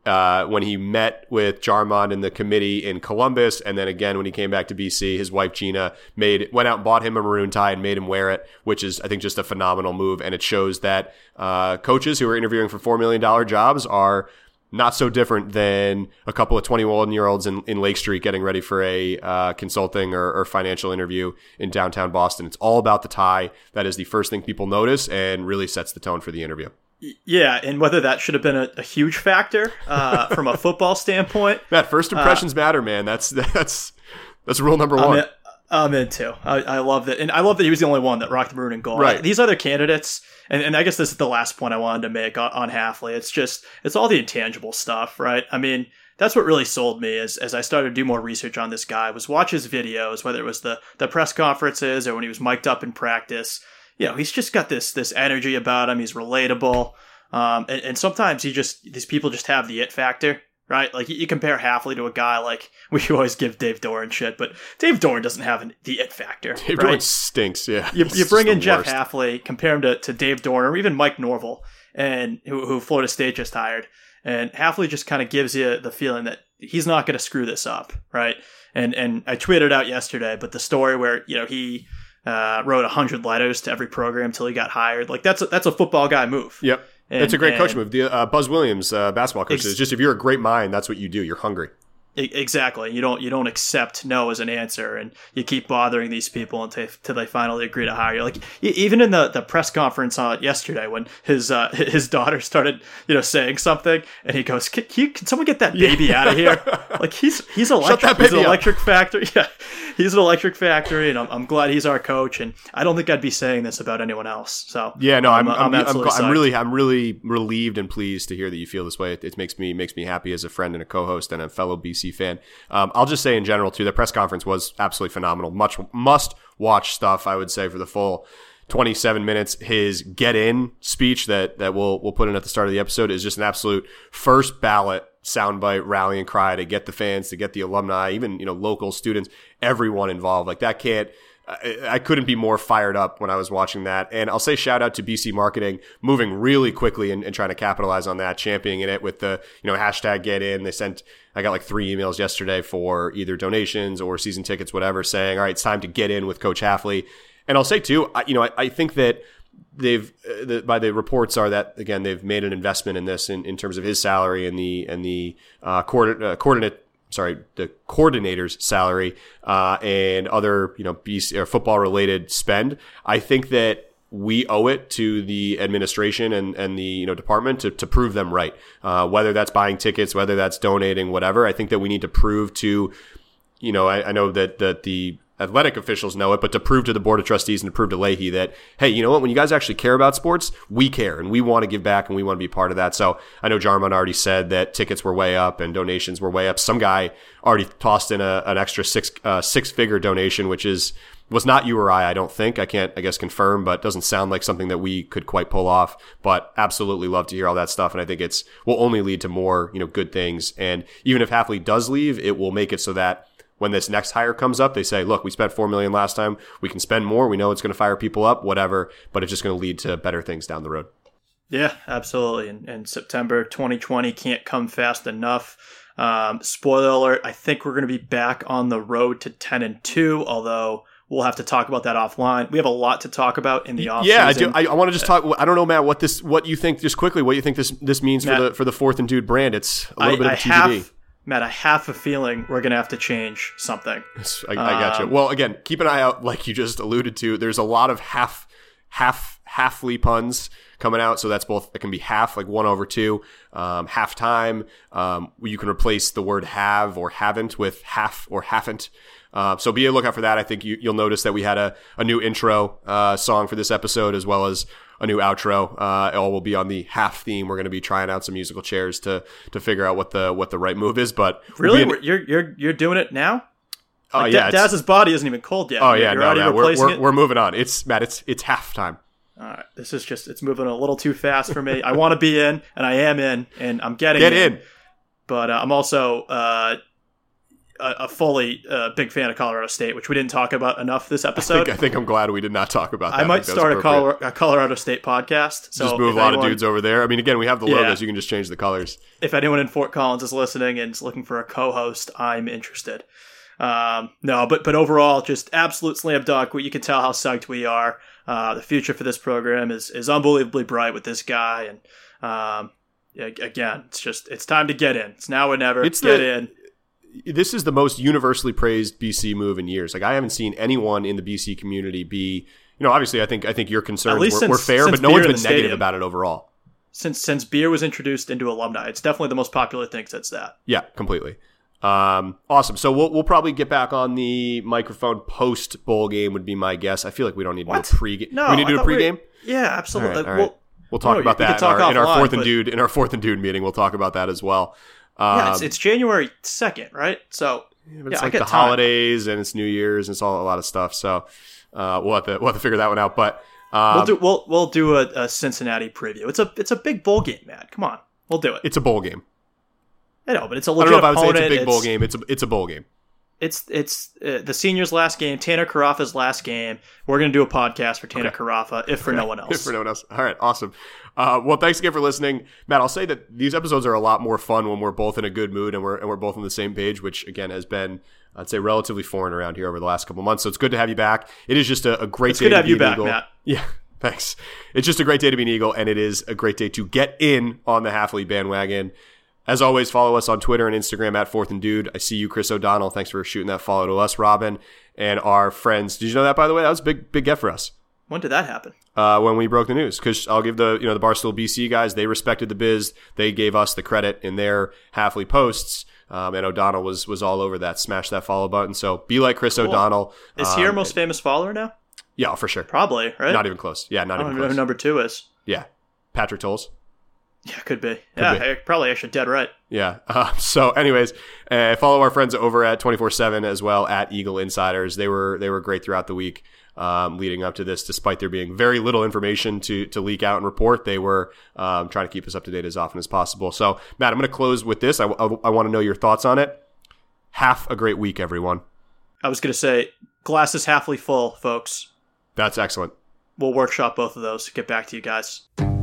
uh, when he met with Jarmon and the committee in Columbus, and then again when he came back to B C, his wife Gina made went out and bought him a maroon tie and made him wear it, which is I think just a phenomenal move, and it shows that uh, coaches who are interviewing for four million dollars jobs are not so different than a couple of twenty-one-year-olds in, in Lake Street getting ready for a uh, consulting or, or financial interview in downtown Boston. It's all about the tie. That is the first thing people notice and really sets the tone for the interview. Yeah, and whether that should have been a, a huge factor uh, from a football standpoint. Matt, first impressions uh, matter, man. That's that's that's rule number one. I'm in, I'm in too. I, I love that. And I love that he was the only one that rocked the maroon and gold. Right. These other candidates, and, and I guess this is the last point I wanted to make on, on Hafley. It's just, it's all the intangible stuff, right? I mean, that's what really sold me as, as I started to do more research on this guy, was watch his videos, whether it was the, the press conferences or when he was mic'd up in practice. You know, he's just got this this energy about him. He's relatable. Um, and, and sometimes he just, these people just have the it factor, right? Like, you compare Hafley to a guy like, we always give Dave Doran shit, but Dave Doran doesn't have an, the it factor. Dave right? Doran stinks, yeah. You, you bring in Jeff worst. Hafley, compare him to, to Dave Doran, or even Mike Norvell, and who, who Florida State just hired. And Hafley just kind of gives you the feeling that he's not going to screw this up, right? And and I tweeted out yesterday, but the story where, you know, he uh, wrote one hundred letters to every program until he got hired, like, that's a, that's a football guy move. Yep. And, it's a great and, coach move. The, uh, Buzz Williams, uh, basketball coach, ex- is just if you're a great mind, that's what you do. You're hungry. Exactly. You don't you don't accept no as an answer, and you keep bothering these people until, until they finally agree to hire you. Like, even in the, the press conference uh, yesterday, when his uh, his daughter started, you know, saying something, and he goes, "Can, can, you, can someone get that baby yeah. out of here?" Like, he's he's electric. Shut that he's an baby electric up. factory. Yeah, he's an electric factory, and I'm I'm glad he's our coach. And I don't think I'd be saying this about anyone else. So yeah, no, I'm I'm, I'm, I'm, I'm, I'm really I'm really relieved and pleased to hear that you feel this way. It, it makes me makes me happy as a friend and a co-host and a fellow B C fan. Um, I'll just say in general, too, the press conference was absolutely phenomenal. Much must-watch stuff, I would say, for the full twenty-seven minutes. His get-in speech that that we'll we'll put in at the start of the episode is just an absolute first ballot soundbite rally and cry to get the fans, to get the alumni, even, you know, local students, everyone involved. Like, that can't. I couldn't be more fired up when I was watching that. And I'll say shout out to B C Marketing, moving really quickly and, and trying to capitalize on that, championing it with the, you know, hashtag get in. They sent, I got like three emails yesterday for either donations or season tickets, whatever, saying, all right, it's time to get in with Coach Hafley. And I'll say too, I, you know, I, I think that they've, uh, the, by the reports are that, again, they've made an investment in this in, in terms of his salary and the, and the, uh, coordinate, uh, coordinate, sorry, the coordinator's salary, uh, and other, you know, B C or football related spend. I think that we owe it to the administration and, and the, you know, department to, to prove them right. Uh, whether that's buying tickets, whether that's donating, whatever. I think that we need to prove to, you know, I, I know that, that the athletic officials know it, but to prove to the board of trustees and to prove to Leahy that, hey, you know what, when you guys actually care about sports, we care and we want to give back and we want to be part of that. So I know Jarmon already said that tickets were way up and donations were way up. Some guy already tossed in a, an extra six, uh, six figure donation, which is, was not you or I, I don't think. I can't, I guess, confirm, but doesn't sound like something that we could quite pull off, but absolutely love to hear all that stuff. And I think it's, will only lead to more, you know, good things. And even if Hafley does leave, it will make it so that when this next hire comes up, they say, look, we spent four million dollars last time. We can spend more. We know it's going to fire people up, whatever, but it's just going to lead to better things down the road. Yeah, absolutely. And, and September twenty twenty can't come fast enough. Um, spoiler alert, I think we're going to be back on the road to ten and two, although we'll have to talk about that offline. We have a lot to talk about in the offseason. Yeah, I do. I, I want to just talk. I don't know, Matt, what this, what you think, just quickly, what you think this this means Matt, for the for the Fourth and Dude brand. It's a little I, bit of a T B D. Have, Matt, I have a feeling we're going to have to change something. I, I got you. Um, well, again, keep an eye out, like you just alluded to. There's a lot of half, half, halfly puns coming out. So that's both, it can be half, like one over two, um, half time. Um, you can replace the word have or haven't with half or haven't. Uh, so be a lookout for that. I think you, you'll notice that we had a, a new intro uh, song for this episode, as well as a new outro. Uh, it all will be on the half theme. We're going to be trying out some musical chairs to to figure out what the what the right move is. But really, we'll in- you're you're you're doing it now? Oh like, yeah, Daz's body isn't even cold yet. Oh yeah, you're no, already no, replacing we're, we're, it. we're moving on. It's Matt. It's it's halftime. All right, this is just it's moving a little too fast for me. I want to be in, and I am in, and I'm getting Get in. in. But uh, I'm also uh, a, a fully uh, big fan of Colorado State, which we didn't talk about enough this episode. I think, I think I'm glad we did not talk about that. I might I start a, Col- a Colorado State podcast. So just move a lot anyone, of dudes over there. I mean, again, we have the logos. Yeah. You can just change the colors. If anyone in Fort Collins is listening and is looking for a co-host, I'm interested. Um, no, but but overall, just absolute slam dunk. You can tell how psyched we are. Uh, the future for this program is is unbelievably bright with this guy. And um, again, it's just it's time to get in. It's now or never. It's get the, in. This is the most universally praised B C move in years. Like I haven't seen anyone in the B C community be, you know, obviously I think I think your concerns were, since, were fair, but no one's been negative stadium. about it overall. Since since beer was introduced into alumni, it's definitely the most popular thing since that. Yeah, completely. Um, awesome. So we'll we'll probably get back on the microphone post bowl game would be my guess. I feel like we don't need what? to do a pregame. No, we need to do a pregame. Yeah, absolutely. All right, all right. We'll, we'll talk no, about we that in talk our, in our offline, fourth and but... dude in our fourth and dude meeting. We'll talk about that as well. Um, yeah, it's, it's January second, right? So yeah, but yeah, it's I like get the time. holidays and it's New Year's and it's all a lot of stuff. So uh, we'll have to we'll have to figure that one out. But um, we'll do we'll we'll do a, a Cincinnati preview. It's a it's a big bowl game, man. Come on, we'll do it. It's a bowl game. I know, but it's a I legit don't know if I would opponent. say it's a big it's, bowl game. It's a it's a bowl game. It's it's uh, the seniors' last game, Tanner Carafa's last game. We're going to do a podcast for Tanner okay. Carafa, if for okay. no one else. If for no one else. All right, awesome. Uh, well, thanks again for listening, Matt. I'll say that these episodes are a lot more fun when we're both in a good mood and we're and we're both on the same page, which again has been, I'd say, relatively foreign around here over the last couple of months. So it's good to have you back. It is just a, a great it's day good to have be you an back, Eagle. Matt. Yeah, thanks. It's just a great day to be an Eagle, and it is a great day to get in on the Halfley bandwagon. As always, follow us on Twitter and Instagram at Fourth and Dude. I see you, Chris O'Donnell. Thanks for shooting that follow to us, Robin, and our friends. Did you know that, by the way? That was a big, big get for us. When did that happen? Uh, when we broke the news, because I'll give the you know the Barstool B C guys, they respected the biz. They gave us the credit in their Halfley posts, um, and O'Donnell was was all over that. Smash that follow button. So be like Chris cool. O'Donnell. Is he um, our most famous follower now? Yeah, for sure. Probably, right? Not even close. Yeah, not I even don't know close. who number two is. Yeah, Patrick Tolles. Yeah, could be. Could yeah, be. I, probably actually dead right. Yeah. Uh, so, anyways, uh, follow our friends over at twenty-four seven as well at Eagle Insiders. They were they were great throughout the week, um, leading up to this. Despite there being very little information to to leak out and report, they were um, trying to keep us up to date as often as possible. So, Matt, I'm going to close with this. I, I, I want to know your thoughts on it. Have a great week, everyone. I was going to say glass is halfly full, folks. That's excellent. We'll workshop both of those. Get back to you guys.